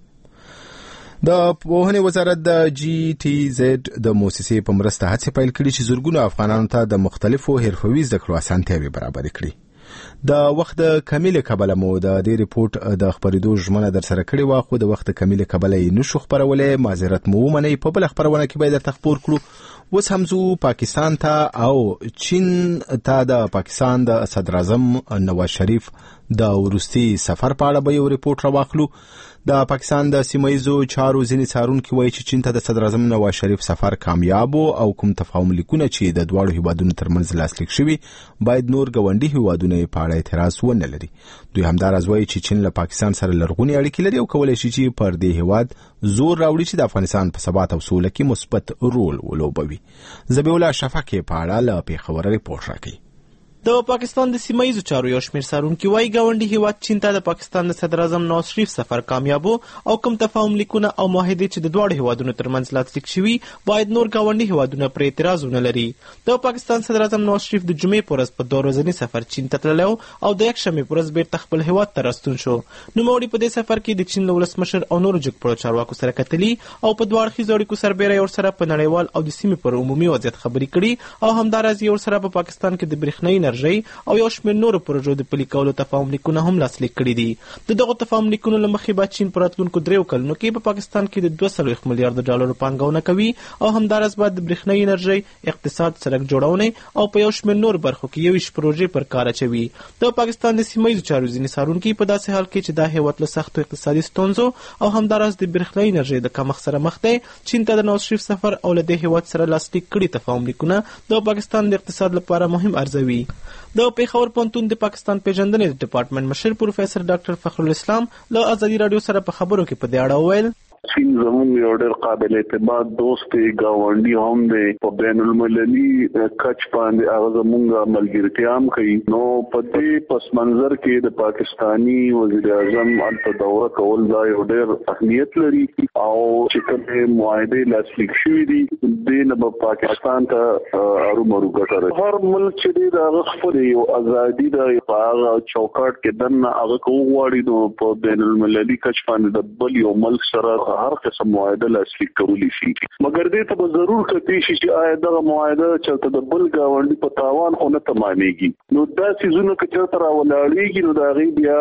د پوهنې وزارت د GTZ د موسسې په مرسته هڅې پیل کړې چې زرګونو افغانانو ته د مختلفو حرفوي زده کړو اسانتیاوې برابر کړي. د وخت کمیله کبله مو د دې ریپورت د خبرېدو ژمنه در سره کړې و، خو د وخت کمیله کبله یې نشو خبرولې. معذرت مو ومنئ. په بل خبرونه کې به درته خبر کړو. اوس هم ځو پاکستان ته او چین ته. د پاکستان د صدر اعظم نواز شریف د وروستي سفر په اړه به یو ریپورت راواخلو. د پاکستان د سیمایزو چارو ځینې څارونکي وایي چې چین ته د صدر اعظم نواز شریف سفر کامیاب او کوم تفاهم لیکونه چې د دواړو هیوادونو ترمنځ لاسلیک شوي باید نور ګاونډي هیوادونه په اړه اعتراض ونه لري. دوی همداراز وایي چې چین له پاکستان سره لرغونې اړیکې لري او کولی شي چې پر دې هیواد زور راوړي چې د افغانستان په ثبات او سوله کې مثبت رول ولوبوي. ذبیح الله شفقې په اړه له پیښور ریپورت راکوي. د پاکستان د سیمایي چارو یو شمېر څارونکي وايي ګاونډي هیواد چین ته د پاکستان د صدر اعظم نواز شریف سفر کامیاب او کوم تفاهم لیکونه او معاهدې چې د دواړو هیوادونو ترمنځ لاسلیک شوي باید نور ګاونډي هیوادونه پرې اعتراض ونه لري. د پاکستان صدر اعظم نواز شریف د جمعې په ورځ په 2 ورځني سفر چین ته تللی او د یکشنبې په ورځ بیرته خپل هیواد ته راستون شو. نوموړي په دې سفر کې د چین له ولسمشر او نورو جګپړو چارواکو سره کتلي او په دوه اړخیزو اړیکو سربیره یې ورسره په نړیوال او د سیمې پر عمومي وضعیت خبرې کړي او همداراز یې ورسره په پاکستان کې د برېښنايي انرژۍ او یو شمېر نورو پروژو د پلي کولو تفاهم لیکونه هم لاسلیک کړي دي. د دغو تفاهم لیکونو له مخې به چین په راتلونکو 3 کلونو کې په پاکستان کې د 240 میلیارډ ډالرو پانګونه کوي او همداراز به د برېښنايي انرژۍ، اقتصاد، سړک جوړونې او په یو شمېر نور برخو کې 21 پروژې پر کار اچوي. د پاکستان د سیمایي چارو ځینې څارونکي په داسې حال کې چې دا هیواد له سختو اقتصادي ستونزو او همداراز د برېښنايي انرژۍ د کمښت سره مخ دی، چین ته د نواز شریف سفر او له دې هیواد سره لاسلیک کړي تفاهم لیکونه د پاکستان د اقتصاد لپاره مهم ارزوي. د پیښور پوهنتون د پاکستان پیژندنې ډپارټمنټ مشر پروفیسر ډاکټر فخر الاسلام له ازادي رادیو سره په خبرو کې په دې اړه وویل چین زموږ یو ډېر قابل اعتماد دوست دی، ګاونډي هم دی، په بین المللي کچ باندې هغه زموږ ملګرتیا هم کوي. نو په دې پس منظر کې د پاکستانی وزیر اعظم هلته دوره کول دا یو ډېر اهمیت لري او چې کومې معاهدې لاسلیک شوي دي دې نه به پاکستان ته ارومرو ګټه رسي. هر ملک چې دی د هغه خپل یو ازادي د هغه چوکاټ کې دننه هغه کوغواړي نو په بین المللي کچ باندې د بل یو ملک سره هر قسم معاهده لاسلیک کولی شي، مګر دې ته به ضرور کتي شي چې آیا دغه معاهده چې د بل ګاونډي په تاوان خو نه تمامېږي. نو دا سيزونه که چېرته راولاړېږي نو د هغې بیا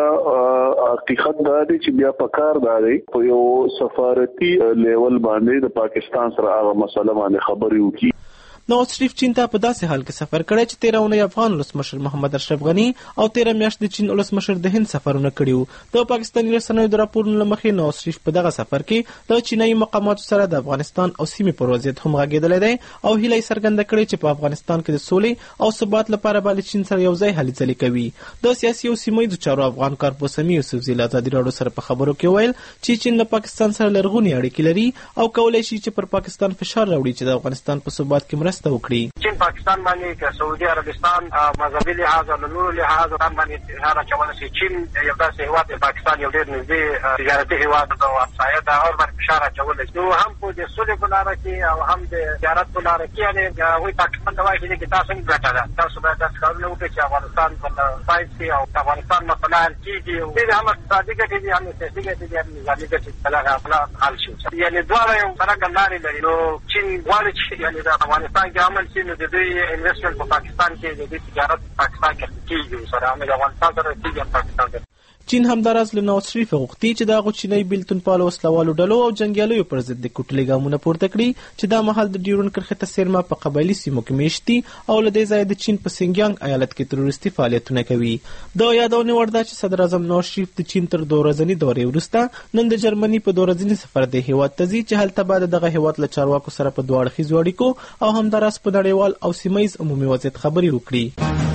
حقیقت دا دی چې بیا په کار دا دی په یو سفارتي لیول باندې د پاکستان سره هغه مسله باندې خبرې وکړي. نواز شریف چین ته په داسې حال کې سفر کړی چې 13 اونۍ افغان ولسمشر محمد اشرف غني او 13 میاشت د چین ولسمشر د هند سفرونه کړي وو. د پاکستاني رسنیو د راپورونو له مخې نواز شریف په دغه سفر کې د چینایي مقاماتو سره د افغانستان او سیمې پر وضعیت هم غږېدلی دی او هیله یې څرګنده کړې چې په افغانستان کې د سولې او ثبات لپاره به له چین سره یو ځای هلې ځلې کوي. د سیاسي او سیمه ییزو چارو افغان کارپوس امیر یوسفزي له ازادي راډیو سره په خبرو کې ویل چې چین له پاکستان سره لرغونې اړیکې لري او کولی شي چې پر پاکستان فشار راوړي چې د افغانستان په ثبات کې مرسته وکړي. چین پاکستان باندې که سعودي عربستان مذهبي لحاظ او نورو لحاظ باندې فشار اچولی شي. چین یو داسې هېواد دی، پاکستان یو ډېر نږدې تجارتي هېواد ده او همسایه ده، هغه باندې فشار اچولی شي. نو هم په د سولې په لاره کې او هم د تجارت په لاره کې یعنې هغوی پاکستان ته وایي چې تاسو څنګه ګټه ده، تاسو باید داسې کارونه وکړئ چې افغانستان په فایز شي او افغانستان مسله حل کېږي. ډېرې هم اقتصادي ګټې دي، هم سیاسي ګټې دي، هم نظامي ګټې دي، هغه حل شي. یعنې دواړه یو سره لارې لري. نو چین غواړي چې یعنې د افغانستان کې امن شي، نو د دوی انویسټمنټ په پاکستان کې د دوی تجارت په پاکستان کې کېږي، سره هم د افغانستان سره کېږي، هم پاکستان سره. چین همداراز له نواز شریف غوښتي چې د هغو چینایي بېلتونپالو وسلوالو ډلو او جنګیالیو پر ضد د کوټلې ګامونه پورته کړي چې دا مهال د ډیورنډ کرښې ته څیرمه په قبایلي سیمو کې میشت دي او له دې ځایه د چین په سینګیانګ ایالت کې تروریستي فعالیتونه کوي. د یادونې وړ ده چې صدر اعظم نواز شریف د چین تر 2 ورځني دورې وروسته نن د جرمني په 2 ورځني سفر د هېواد ته ځي چې هلته به د دغه هېواد له چارواکو سره په 2 اړخیزو اړیکو او همداراز په نړیوال او سیمه ییز عمومي وضعیت خبرې وکړي.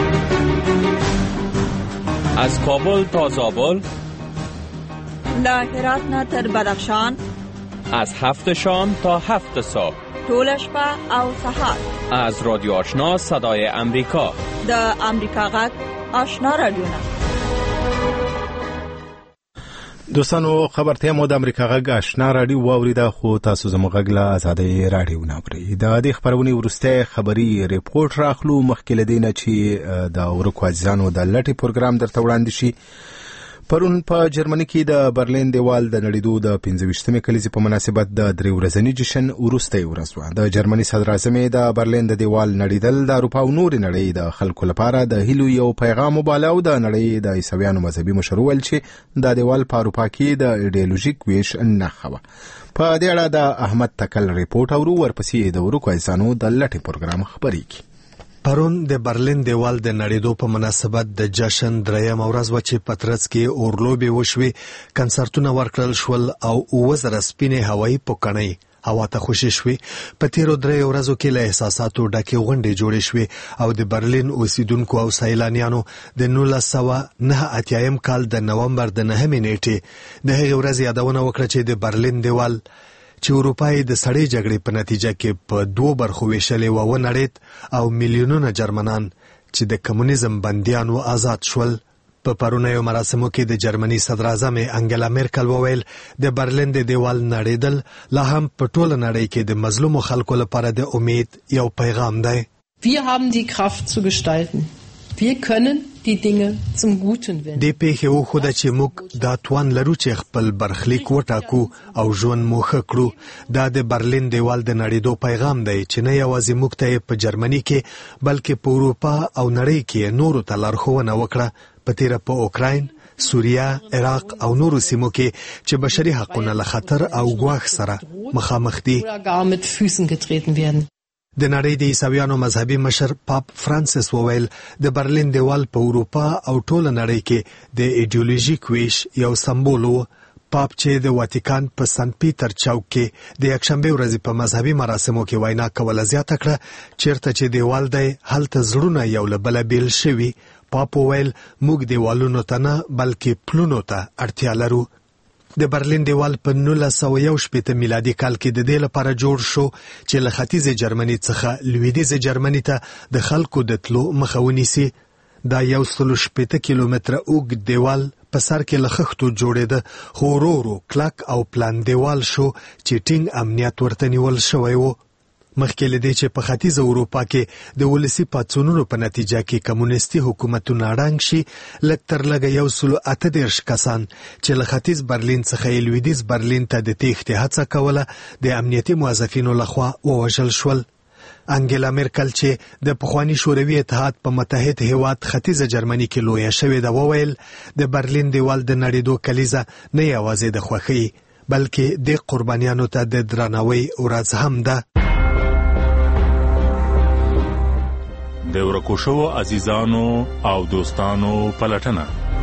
از کابل تا زابل، له هرات نه تر بدخشان، از 7 شام تا 7 صبح، ټوله شپه او سهار، از رادیو آشنا صدای امریکا، د امریکا غږ آشنا رادیو. دوستانو خبرته مو د امریکا غږ آشنا رادیو واوریده، خو تاسو زموږ غږ له ازادي رادیو نه اورئ. د دې خبرونې وروسته خبري ریپورت راخلو، مخکې له دې نه چې د اورکو عزیزانو د لټي پروګرام درته وړاندې شي. پرون په جرمني کې د برلین دیوال د نړیدو د 25مې کلیزې په مناسبت د 3 ورځني جشن وروستۍ ورځ وه. د جرمني صدر اعظم د برلین د دیوال نړیدل د اروپا او نورې نړۍ د خلکو لپاره د هیلو یو پیغام وباله او د نړۍ د عیسویانو مذهبي مشر وویل چې د دیوال په اروپا کې د ایډیولوژیک ویش نښه وه. په دې اړه د احمد تکل ریپورت اورو، ورپسې د اورکو عزیزانو د لټې پروګرام خبرې کی. پرون د برلین دیوال د نړیدو په مناسبت د جشن 3م ورځ و چې پترڅ کې اورلوبې وشوي، کنسرتونه ورکړل شول او 2000 سپینې هوایي پوکڼۍ هوا ته خوشې شوې. په تیرو 3 ورځو کې له احساساتو ډکې غونډې جوړې شوې او د برلین اوسیدونکو او سیلانیانو د 1989 کال د نومبر د 9مې نیټې د هغې ورځې یادونه وکړه چې د برلین دیوال چې اروپای د سړې جګړې په نتیجه کې په 2 برخو ویشلې و ونړېد او میلیونونه جرمنان چې د کمونیزم بندیانو آزاد شول. په پرونیو مراسمو کې د جرمني صدر اعظم انګلا میرکل وویل د برلین د دیوال نړېدل لا هم په ټوله نړۍ کې د مظلومو خلکو لپاره د امید یو پیغام دی. Wir haben die Kraft zu gestalten. Wir können die Dinge zum Guten wenden. د پیښې وښوده چې موږ دا توان لرو چې خپل برخلیک وټاکو او ژوند مو ښه کړو. دا د برلین دیوال د نړېدو پیغام دی چې نه یوازې موږ ته په جرمني کې بلکې په اروپا او نړۍ کې نورو ته لارښوونه وکړه. په تیره په اوکراین، سوریه، عراق او نورو سیمو کې چې بشري حقونه له خطر او ګواښ سره مخامخ دي. د نړۍ د عیسویانو مذهبي مشر پاپ فرانسیس وویل د برلین دیوال په اروپا او ټوله نړۍ کې د ایډیولوژیک ویش یو سمبول و. پاپ چې د واتیکان په سنت پیټر چوک کې د یکشنبه ورځې په مذهبي مراسمو کې وینا کوله زیاته کړه چیرته چې دیوال دی هلته زړونه یو له بله بیل شوي. پاپ وویل موږ دیوالونو ته نه بلکې پلونو ته اړتیا لرو. د برلین دیوال په 1961 میلادي کال کې د دې لپاره جوړ شو چې له ختیځ جرمني څخه لویدیځ جرمني ته د خلکو د تلو مخه ونیسي. دا 160 کیلومتره اوږد دیوال په سر کې له خښتو جوړېده، خو ورو ورو کلک او پلان دیوال شو چې ټینګ امنیت ورته نیول شوی و. مخکې له دې چې په ختیځه اروپا کې د ولسي پاڅونونو په نتیجه کې کمونیستي حکومتونه ړنګ شي، لږ تر لږه 138 کسان چې له ختیځ برلین څخه لویدیځ برلین ته د تېښتې هڅه کوله د امنیتي موظفینو لخوا ووژل شول. انګلا میرکل چې د پخواني شوروي اتحاد په متحد هیواد ختیځه جرمني کې لویه شوې ده وویل د برلین دیوال د نړېدو کلیزه نه یوازې د خوښۍ بلکې د قربانیانو ته د درناوي ورځ هم ده. د ورکو شوو عزیزانو او دوستانو پلټنه.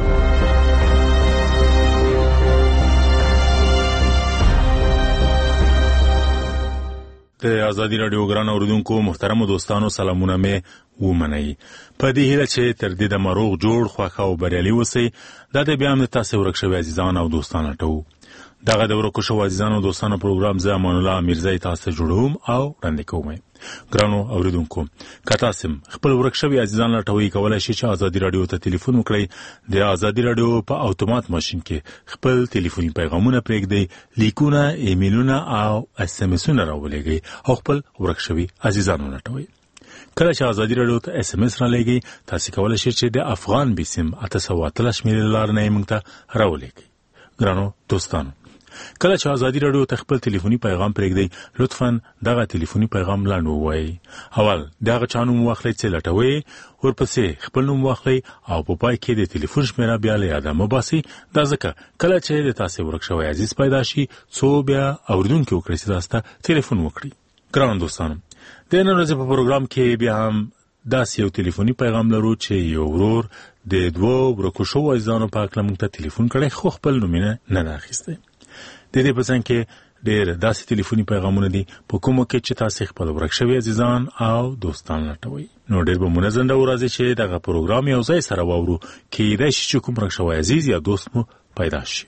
د ازادي رادیو ګران اوریدونکو محترم دوستانو سلامونه مې ومنئ. په دې هیله چې تر دې د مروغ جوړ خوښ او بریالي اوسئ. دا د بیا هم تاسو ورک شوي عزیزان او دوستان ټو دغه د ورکو شوو عزیزانو دوستانو پروګرام زه امان الله میرزای تاسو جوړوم او وړاندې کوم. ګرانو اوریدونکو که تاسو خپل ورک شوي عزیزان لټوي کولای شئ چې ازادي رادیو ته ټلیفون وکړئ. د ازادي رادیو په اتومات ماشين کې خپل ټلیفوني پیغامونه پرېږدئ، لیکونه، ایمیلونه او اس ام اسونه راولېږئ او خپل ورک شوي عزیزانو لټوي. کله چې ازادي رادیو ته اس ام اس را لېږئ تاسو کولای شئ چې د افغان بیسیم 813 شمیرې لار نه موږ ته راولېږئ. ګرانو دوستانو کله چې ازادي رادیو ته خپل ټلیفوني پیغام پرېږدئ لطفاً دغه ټلیفوني پیغام لاندې ووایئ. اول دغه چا نوم واخلئ چې لټوئ، ورپسې خپل نوم واخلئ او په پای کې د ټلیفون شمیره بیا له یاده مه باسئ. دا ځکه کله چې د تاسو ورک شوی عزیز پیدا شي څو بیا اوریدونکي وکړي چې تاسو ته ټلیفون وکړي. ګرانو دوستانو د نن ورځې په پروګرام کې بیا هم داسې یو ټلیفوني پیغام لرو چې یو ورور د دوو ورکو شوو عزیزانو په هکله موږ ته ټلیفون کړی خو خپل نوم یې نه اخیستی. د دې په څنګ کې ډېر داسې ټلیفوني پیغامونه دي په کومو کې چې تاسو خپل ورک شوي عزیزان او دوستان لټوئ. نو ډېر به منظم ډول راځي چې دغه پروګرام یو ځای سره واورو کېدای شي چې کوم ورک شوی عزیز یا دوست مو پیدا شي.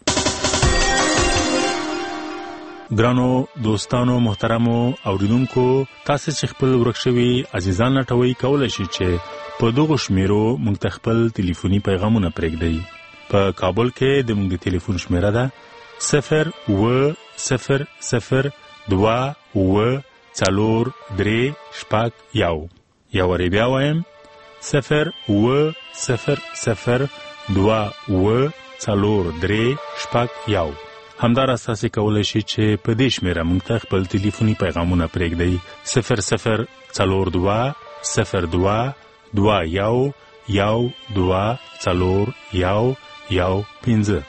ګرانو دوستانو محترمو اوریدونکو تاسو چې خپل ورک شوي عزیزان لټوئ کولای شئ چې په دغو شمیرو موږ ته خپل ټلیفوني پیغامونه پرېږدئ. په کابل کې د موږ ټلیفون شمیره ده 0-0-0-2-4-3-1. یا وری بیا وایم 0-0-0-2-4-3-1. همداراز تاسو کولای شئ چې په دې شمیره موږ ته خپل ټلیفوني پیغامونه پرېږدئ 0-0-02-2-1-2-4-1-1-5.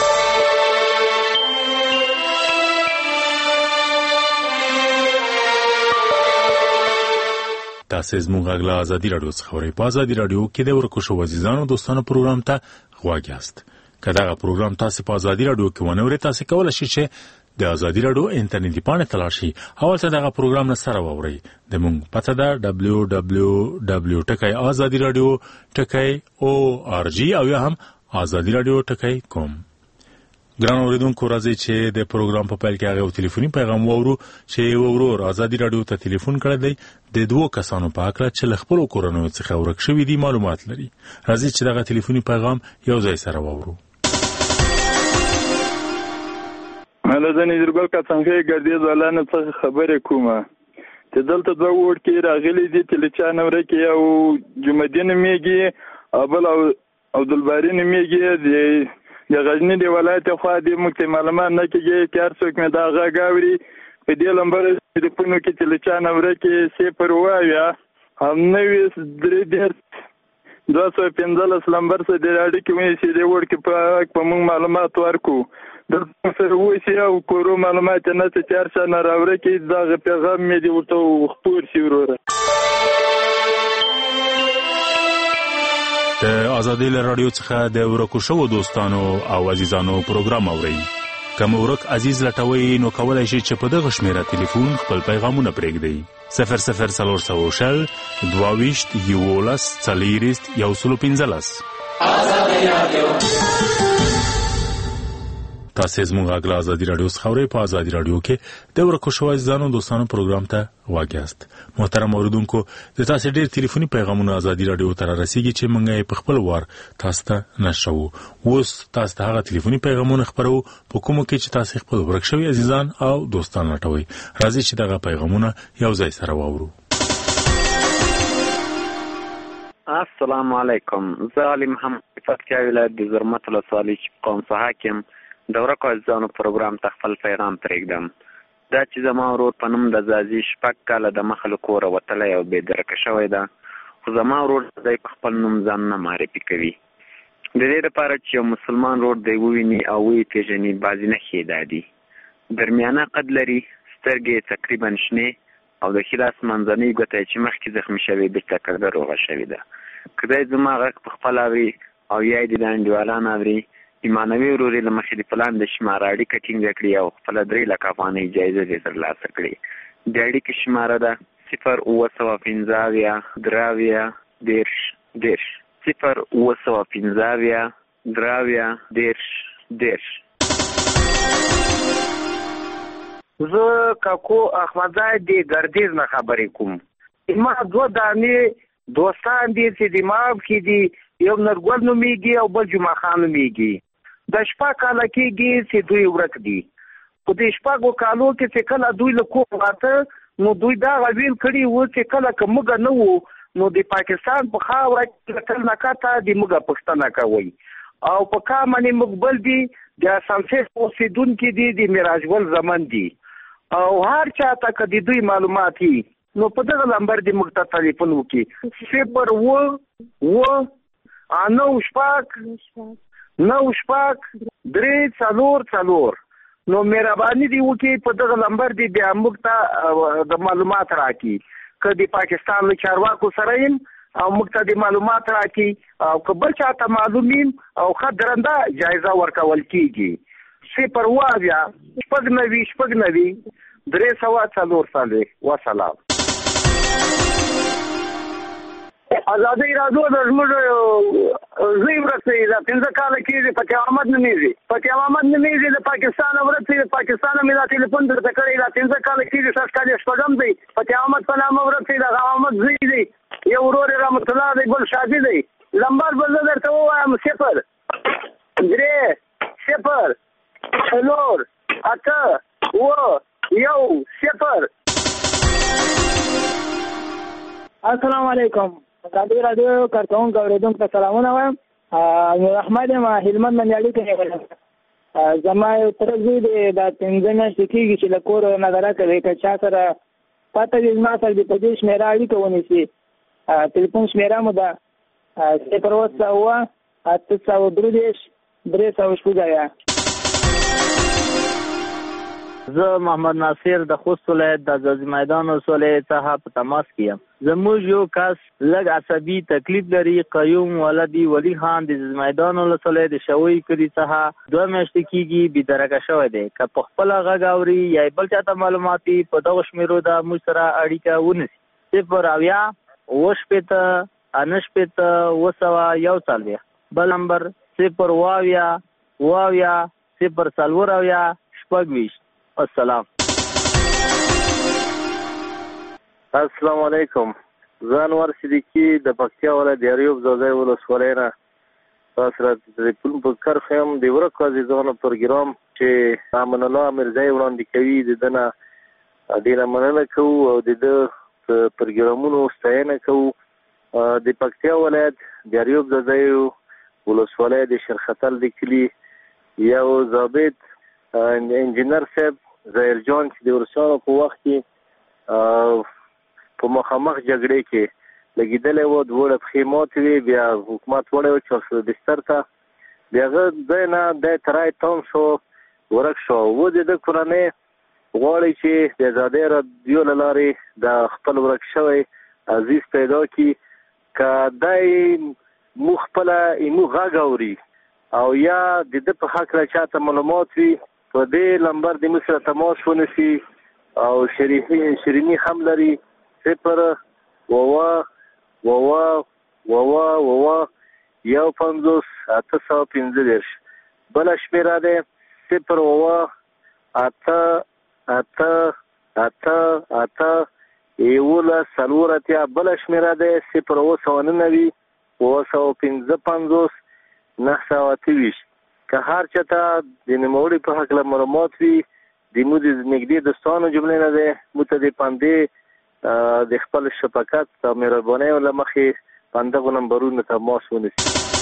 تاسو زموږ غږ له ازادي رادیو څخه اورئ. په ازادي رادیو کې د ورکو شوو عزیزانو دوستانو پروګرام ته غوږ یاست. که دغه پروګرام تاسو په ازادي رادیو کې ونه اورئ تاسو کولای شئ چې د ازادي رادیو انټرنیټي پاڼې ته لاړ شئ او هلته دغه پروګرام نه سره واورئ. زموږ پته ده www.azadiradio.org او یا هم azadiradio.com. ګران اوریدونکو راځي چې د پروګرام په پیل کې هغه ټلیفوني پیغام وورو چې ورور ازادي رادیو ته ټلیفون کړی دی د دوه کسانو په اړه چې خپل کورنۍ څخه ورک شوی دي معلومات لري. راځي چې دغه ټلیفوني پیغام یو ځای سره وورو. هله زه نذرګل کڅنګي ګرځي ځلانه څخه خبره کومه چې دلته دوه وړ کې راغلي دي چې لچانه ورکه او جمعدین میږي ابل او عبدالبارین میږي د غزنی دی ولایت خو د مکتب معلومات نه کېږي کار څوک مې دا غاوري په دې لمبر د پونو کې چې لچانه ورکه سي پر وایا هم نوې درې ډېر 215 لمبر سره د اړې کې مې چې د وړ کې په موږ معلومات ورکو د سره وې او کورو معلومات نه چې چار شنه راوړي کې دا پیغام مې دی ورته خپور شي وروره. د ازادي رادیو څخه د ورکو شوو دوستانو او عزیزانو پروګرام اورئ. کوم ورک عزیز لټوي نو کولای شئ چې په دغه شمیره ټلیفون خپل پیغامونه پرېږدئ 0-0-4-22-11-40-115. ازادي رادیو تاسو زموږ غږ له ازادي رادیو څخه اورئ. په ازادي رادیو کې د ورکو شوو عزیزانو دوستانو پروګرام ته غوږ یاست. محترم اوریدونکو د تاسو ډېر ټلیفوني پیغامونه ازادي رادیو ته رسیږي چې موږ یې په خپل وار تاسو ته نشو. اوس تاسو ته هغه ټلیفوني پیغامونه خبرو په کومو کې چې تاسو خپل ورک شوي عزیزان او دوستان لټوي. راځي چې دغه پیغامونه یو ځای سره واورو. السلام علیکم. زه علي محمد فتکیا ولایت د زرمت ولسوالۍ قوم حاکم د ورکو عزیزانو پروګرام ته خپل پیغام پرېږدم. دا چې زما ورور په نوم د زازي شپږ کاله د مخه له کوره وتلی او بې درکه شوی ده خو زما ورور دی خپل نوم ځان نه معرفي کوي. د دې لپاره چې یو مسلمان ورور دی وویني او ویې پېژني بعضې نښې دا دي: درمیانه قد لري، سترګې تقریبا شنې، او د ښي لاس منځنۍ ګوته چې مخکې زخمي شوې بېرته کړده روغه شوې ده. که دی زما غږ په خپله اوري او یا یې د انډیوالان اوري، د معنوي ورورۍ له مخې د پلان د شماره اړیکه ټینګه کړي او خپله 3 لک افغانۍ جایزه دې ترلاسه کړي. د اړیکې شماره ده 0 زه کاکو احمدزی د ګردیز نه خبرې کوم. ما 2 دانې دوستان دي چې د ماب کې دي، یو نرګل نومیږي او بل جمعه خان نومیږي. د شپه کاله کېږي چې دوی ورک دي. په دې شپږو کالو کې چې کله دوی له کور راته نو دوی دا ویل کړي وو چې کله که موږ نه وو نو د پاکستان په خاوره کې تل نکاته د موږ پښتنه کوي او په کامنې مقبل دي د سمسیس اوسیدونکي دي د میراجګل زمن دي او هر چاته که د دوی معلومات وي نو په دغه نمبر د موږ ته ټلیفون وکړي 0 نو مهرباني دی وکړي په دغه نمبر دی بیا موږ ته د معلومات راکړي. که د پاکستان له چارواکو سره یم او موږ ته د معلومات راکړي او که بل چاته معلوم یم او ښه درنده جایزه ورکول کېږي. 0 وسلام. ازادي راډیو د زموږ زوی ورته دا 15 کاله کېږي فتح احمد نومیږي د پاکستان ورته د پاکستان مې دا ټلیفون درته کړی دا 15 کاله کېږي 7 کال شپږم دی فتح احمد په نامه ورته د احمد زوی دی یو ورور رحمت الله دی بل شادي دی لمبر بل درته وایم 0 السلام علیکم. ازادي راډیو کارکونکو اوریدونکو ته سلامونه وایم. نور احمد ما هلمند منډیالي کې زما یو تر زوی دی دا 15 میاشتې کېږي چې له کور نظره کوي که چا سره پته وي زما سره د په دې شمېره اړیکه ونیسي. ټلیفون شمېره مو ده 0 زه محمد ناصر د خوست ولایت د ځاځي میدان ولسوالۍ څخه په تماس کې یم. زموږ یو کس لږ عصبي تکلیف لري. قیوم ولدي ولی خان د ځاځي میدان ولسوالۍ د شوی کلی څخه 2 میاشتې کېږي بېدرکه شوی دی. که په خپله غږ اوري یا بل چاته معلومات وي په دغو شمېرو د موږ سره اړیکه ونیسي. 0 بل نمبر 0 السلام. السلام علیکم. زه انور صدیقي د پکتیا ولایت د اریوب ځاځي ولسوالۍ نه تاسو سره ټلیفون په کار یم. د ورکو عزیزانو پروګرام چې امان الله مرزای وړاندې کوي د دنه ډیره مننه کوو او د پروګرامونو ستاینه کوو. د پکتیا ولایت د اریوب ځاځي ولسوالۍ د شرختل د کلی یو ضابط انجینر صاحب ظاهر جان چې د ورسانو په وخت کې په مخامخ جګړې کې لګېدلی و، 2 پښې ماتې وې، بیا حکومت وړی و 400 بستر ته، بیا هغه ځای نه دی ترای تام شو، ورک شو. و د ده کورنۍ غواړي چې د ازادۍ راډیو له لارې د خپل ورک شوی عزیز پیدا کړي. که دی موږ خپله موږ غږ اوري او یا د ده په هکله چاته معلومات وي په دې لمبر د موږ سره تماس ونیسي. او شیریني هم لري 0 50 بله شمېره دی 0 بله شمېره دی 0 که هر چاته د نوموړي په هکله معلومات وي د مو د نږدې دوستانو جملې نه دی مو ته د پاندې د خپل شفقت او مهربانۍ له مخې پاندغو نمبرونو تماس ونیسي.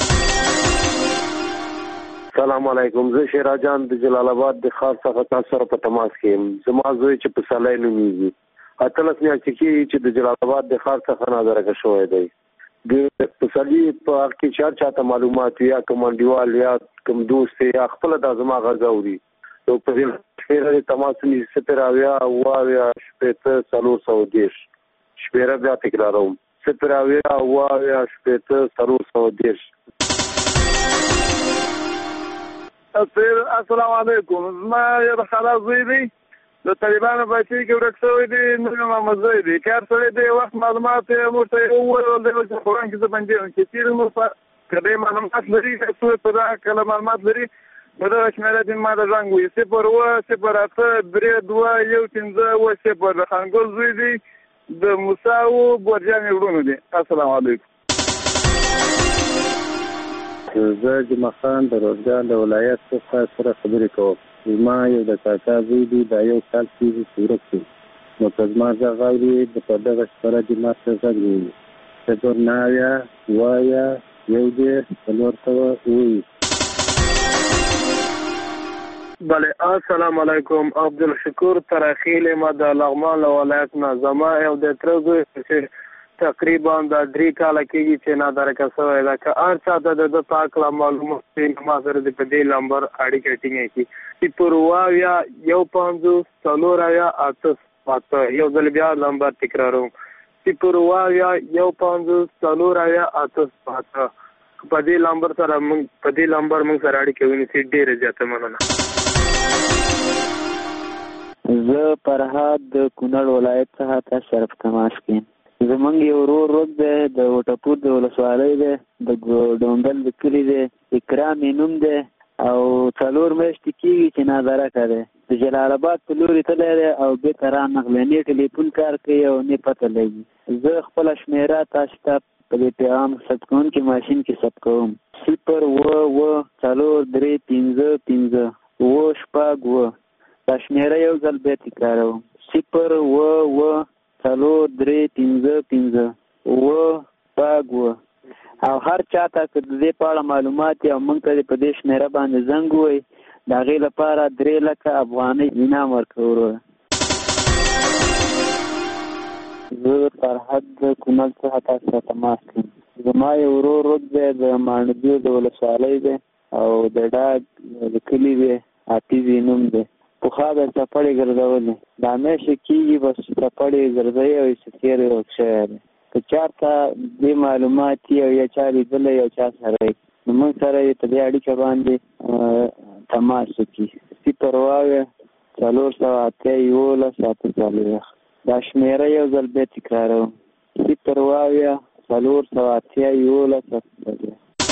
سلام علیکم. زه شیراجان د جلال آباد د ښار څخه تاسو سره په تماس کې یم. زما زوی چې په سالی نومیږي 18 میاشتې کېږي چې د جلال آباد د ښار څخه نادرکه شوی دی. د پسرلي په حق کې چاته معلومات یا کوم انډیوال یا کوم دوست یا خپل د زما غږ اوري نو په دې شمیره د تماس نیسي 080 شمیره بیا تکراروم 080 السلام علیکم. زما یو خلاص زوی دی د طالبانو بچی کې ورک شوی دی، نور محمد زوی دی. کار سره دی وخت معلومات موږ ته وویل دی چې قرآن کې څه باندې چې تیر نو کله معلومات لري څه په دا کله معلومات لري نو دا شمیره د ما د رنګ وي 0 0 د خانګل زوی دی د موسی او برجان ورونو دی. السلام علیکم. زه جمعه خان د روزګان د ولایت څخه سره خبرې کوم. زما یو د کاکا زوی دی دا یو کال کېږي چې ورک شو، نو که زما غږ اوري په دغه شپه دې ما ته غږ ووایي 090 بله. السلام علیکم. عبدالشکور تراخیل ما د لغمان ولایت نه. زما یو د تره زوی چې تقریبا د 3 کاله کېږي چې نادرکه شوی ده، که هر چا ته د ده په هکله معلومات وي نو ما سره دې په دې نمبر اړیکه ټینګه کړي 0 یو ځل بیا نمبر تکراروم 0 په دې نمبر سره موږ سره اړیکه ونیسي. ډېره زیاته مننه. زه فرهاد د کونړ ولایت څخه تا شرف تماس کې. زمونږ یو ورور دی د وټپور د ولسوالۍ دی د ډومبل د کلي دی، اکرام یې نوم دی او 4 میاشتې کېږي چې نادرکه دی. د جلال آباد په لوري تللی دی او بېرته رانغلی، نه ټلیفون کار کوي او نه پته لګي. زه خپله شمېره تاسو ته په دې پیغام ثبت کوونکي ماشین کې ثبت کوم 0 دا شمېره یو ځل بیا تکراروم 0 او هر چاته که د دې په اړه معلومات او موږ ته په دې شمېره باندې زنګ ووایي د هغې لپاره 3 لکه افغانۍ انعام ورکوو. زه فرهاد د کونړ څخه تاسو ته تماس کوم. زما یو ورور دی د ماڼدیو د ولسوالۍ دی او د ډاګ د کلي دی، حافظ یې نوم دی. پخوا به څپړې ګرځولې، دا همیشه کېږي بس څپړې ګرځوي او استثیر یې ورک شوی دی. که چاته دې معلومات او یا چا لیدلی یو چا سره یې نو موږ سره یې په دې اړیکه باندې تماس وکړي 0 دا شمېره یو ځل بیا تکراروم 0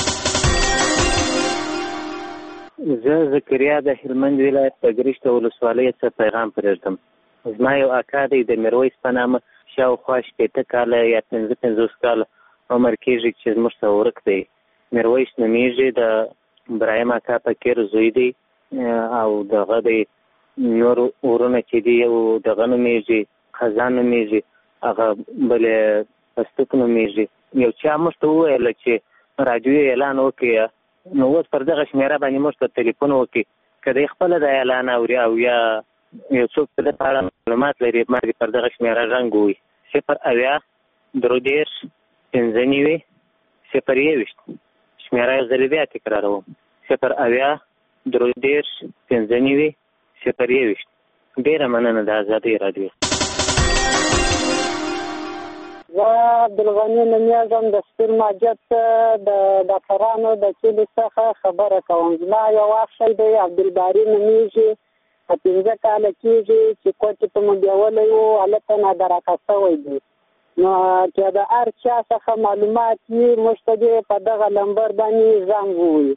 زه زکریا د هلمند ولایت د ګرشت ولسوالۍ څخه پیغام پرېږدم. زما یو اکا دی د میرویس په نامه، شاوخوا 15 کاله یا 50 کاله عمر کېږي چې زموږ څخه ورک دی. میرویس نومیږي، د ابراهیم اکا فقیر زوی دی او دغه دی نور ورونه چې دی یو دغه نومیږي خزان نومیږي، هغه بل پستوک نومیږي. یو چا موږ ته وویل چې راډیو اعلان وکړي نو اوس پر دغه شمېره باندې موږ ته تلیفون وکړي که دی خپله د اعلان اوري او یا یو څوک په دې په اړه معلومات لري ما دې پر دغه شمېره رنګ ووایي 0 شمېره یو ځلې بیا تکراروم 0 ډېره مننه د ازادۍ راډیو. زه عبدالغني نومیږم د سپین ماجت د ډاکټرانو د کلي څخه خبره کوم. زما یو اخښی دی عبدالباري نومیږي، 15 کاله کېږي چې کوټې ته مو بیولی و، هلته نادرکه شوی دی. نو که د هر چا څخه معلومات وي موږ ته دې په دغه نمبر باندې زنګ ووایي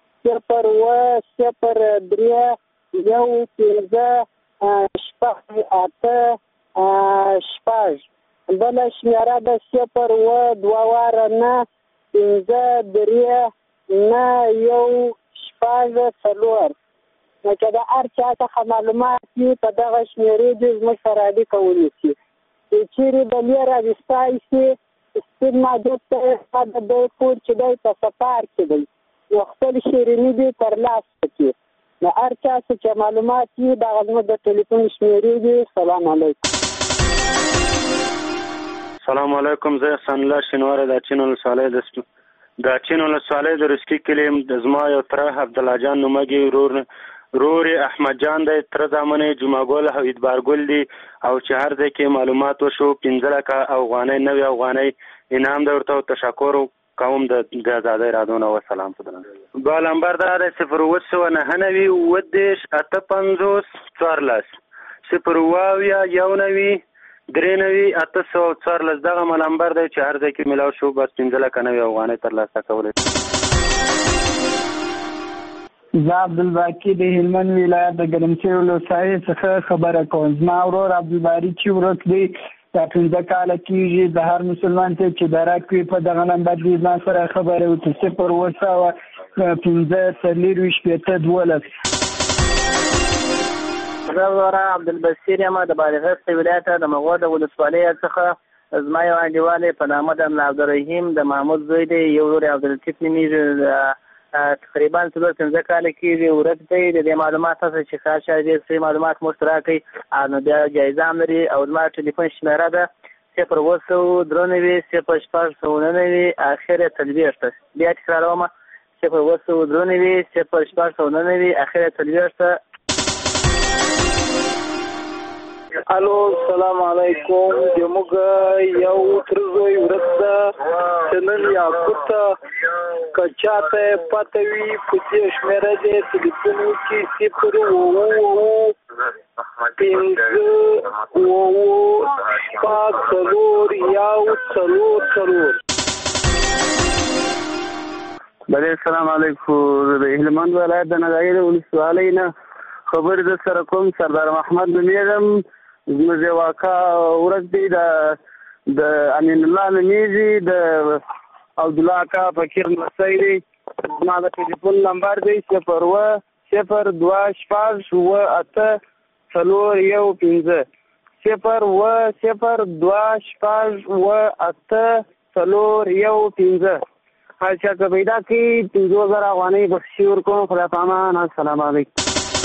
0 بله شمېره د 0 نو که د هر چا څخه معلومات وي په دغه شمېرې دې زموږ سره اړیکه ونیسي. چې چیرې د لیره ویستی شي سپین ماجت ته د دوی کور چې دی په سفار کې دی نو خپل شیریني دې ترلاسه کړي. نو هر چا چې معلومات وي دغه زموږ د ټلیفون شمېرې دي. سلام علیکم. سلام علیکم. زه احسان الله شینواره د چین ولسوالۍ د رسکي کلي د زما یو تره عبدالله جان نومږي ورور رور احمد جان دی، تر زامن جمعه ګل او ادبار ګل دی، او چې هر ځای کې معلومات وشو 15 لکه افغانۍ 90 افغانۍ انعام دی ورته تشکر کوم د آزادۍ رادونه و سلام پدران با نمبر دا 0899 ودش 850 14 0 یونوي 93 814 دغه نمبر دی چې هر ځای کې ملاو شو بس 15 لکه 90 افغانۍ ترلاسه کولای. زه عبدالباقي د هلمند ولایت د ګرمسیر ولسوالۍ څخه خبره کوم. زما ورور عبدالباري چې ورک دی دا 15 کاله کېږي، د هر مسلمان ته چې درک وي په دغه نمبر دې ما سره خبرې وکړي 0 زه ورور عبدالبصیر یم د بالغست ولایت د مغود ولسوالۍ څخه. زما یو انډیوال په نامه د عبدالرحیم د محمود زوی دی، یو ورور عبداللطیف نومیږي، تقریبا 15 کاله کېږي ورک دی. د دې معلومات تاسو چې ښه شاید صحیح معلومات مو سره راکړئ نو بیا جایزه هم لري. او زما ټلیفون شمیره ده 0 0 اخر 40. بیا تکراروم 0 0 اخر 40. الو السلام علیکم. زموږ یو ترزوی ورته چنن یاقوت کچاته پاتوي په دې شمیره دې ټلیفون کې 0 بله السلام علیکم. د هلمند ولایت د نغایل ولسوالۍ نه خبر د سره کوم سردار محمد نومیږم. زموږ واقع ورک دی د امین الله نومیږي، د عبدالله اکا فقیر مسیری. زما د ټلیفون نمبر دی 0 0 2 8 4 1 5 0 0 2 8 4 1 5. هر چا پیدا کی 5000 افغانۍ بخشي ورکوم. خدا پامان. السلام علیکم.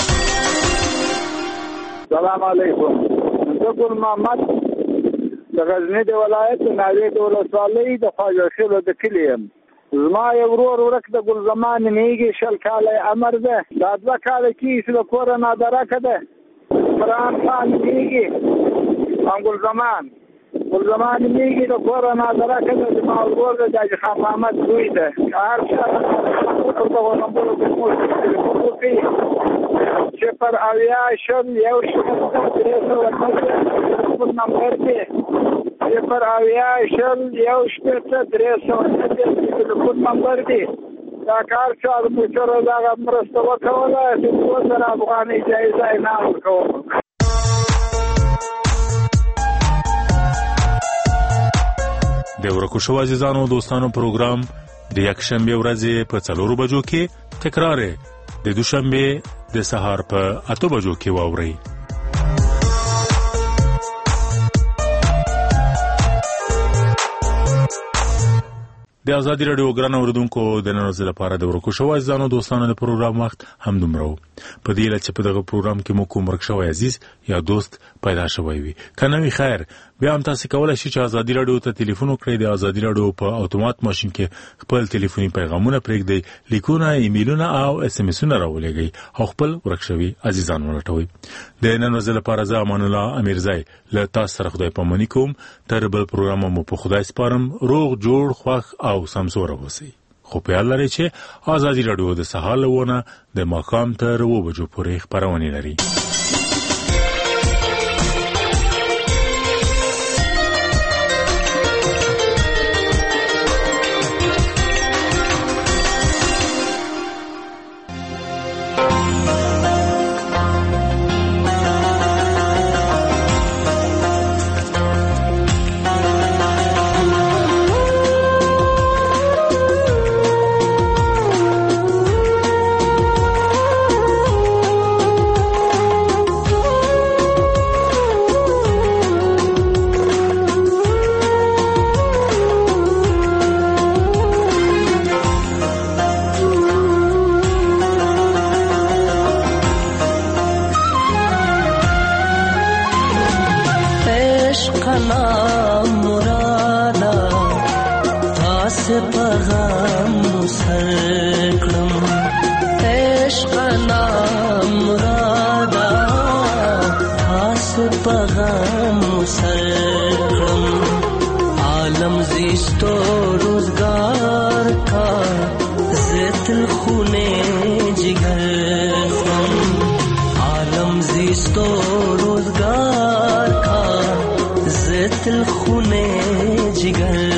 سلام علیکم. زه ګل محمد د غزنی د ولایت ناوې د ولسوالۍ د خواجه شیلو د کلي یم. زما یو ورور ورک د ګل زمان نومیږي، 20 کاله عمر ده، دا 2 کاله کېږي چې د کوره نادرکه ده. عمران خان نومیږي او ګل زمان نومیږي د کوره نادرکه ده. زما ورور د حاجي خان محمد زوی ده. هر چا په دغو نمبرو کې موږ تلیفون وکړي 0 اویا شل یو شپږ نمبر دی 0 اویا شل یو شپږ 300 تلیفون نمبر دی. دا کار چا د مشره دغه مرسته وکوله 2000 افغانۍ جایزه انعام ورکوم. د ورکو شو عزیزانو دوستانو پروګرام د یکشنبه ورځې په 4 بجو کې تکرار د دوشنبه د سهار په 8 بجو کې واوري. د ازادي رادیو ګران اوریدونکو د نن ورځې لپاره د ورکو شو عزیزانو دوستانو د پروګرام وخت هم دومره و. په دې لچ په دغه پروګرام کې مو کوم ورک شو عزیز یا دوست پیدا شوی وي کنه وی خیر بیا هم تاسو کولای شئ چې ازادي رادیو ته ټلیفون وکړئ. د ازادي رادیو په اتومات ماشين کې خپل ټلیفوني پیغامونه پرېږدئ، لیکونه، ایمیلونه او اس ام اسونه راولېږئ او خپل ورک شوی عزیزان ولټوئ. د نن ورځې لپاره زه امان الله امیرزای له تاسو سره خدای پاماني کوم. تر بل پروګرام مو په خدای سپارم. روغ جوړ خوښ او سمسوره اوسئ. خو په یاد لرئ چې ازادي رادیو د سهار لونه د ماښام تر 2 بجو پورې خبرونه لري. پیغام سر کړم عشق نام عالم زیست و روزگار کا زیت الخونه جگر عالم زیست و روزگار کا زیت الخونه جگر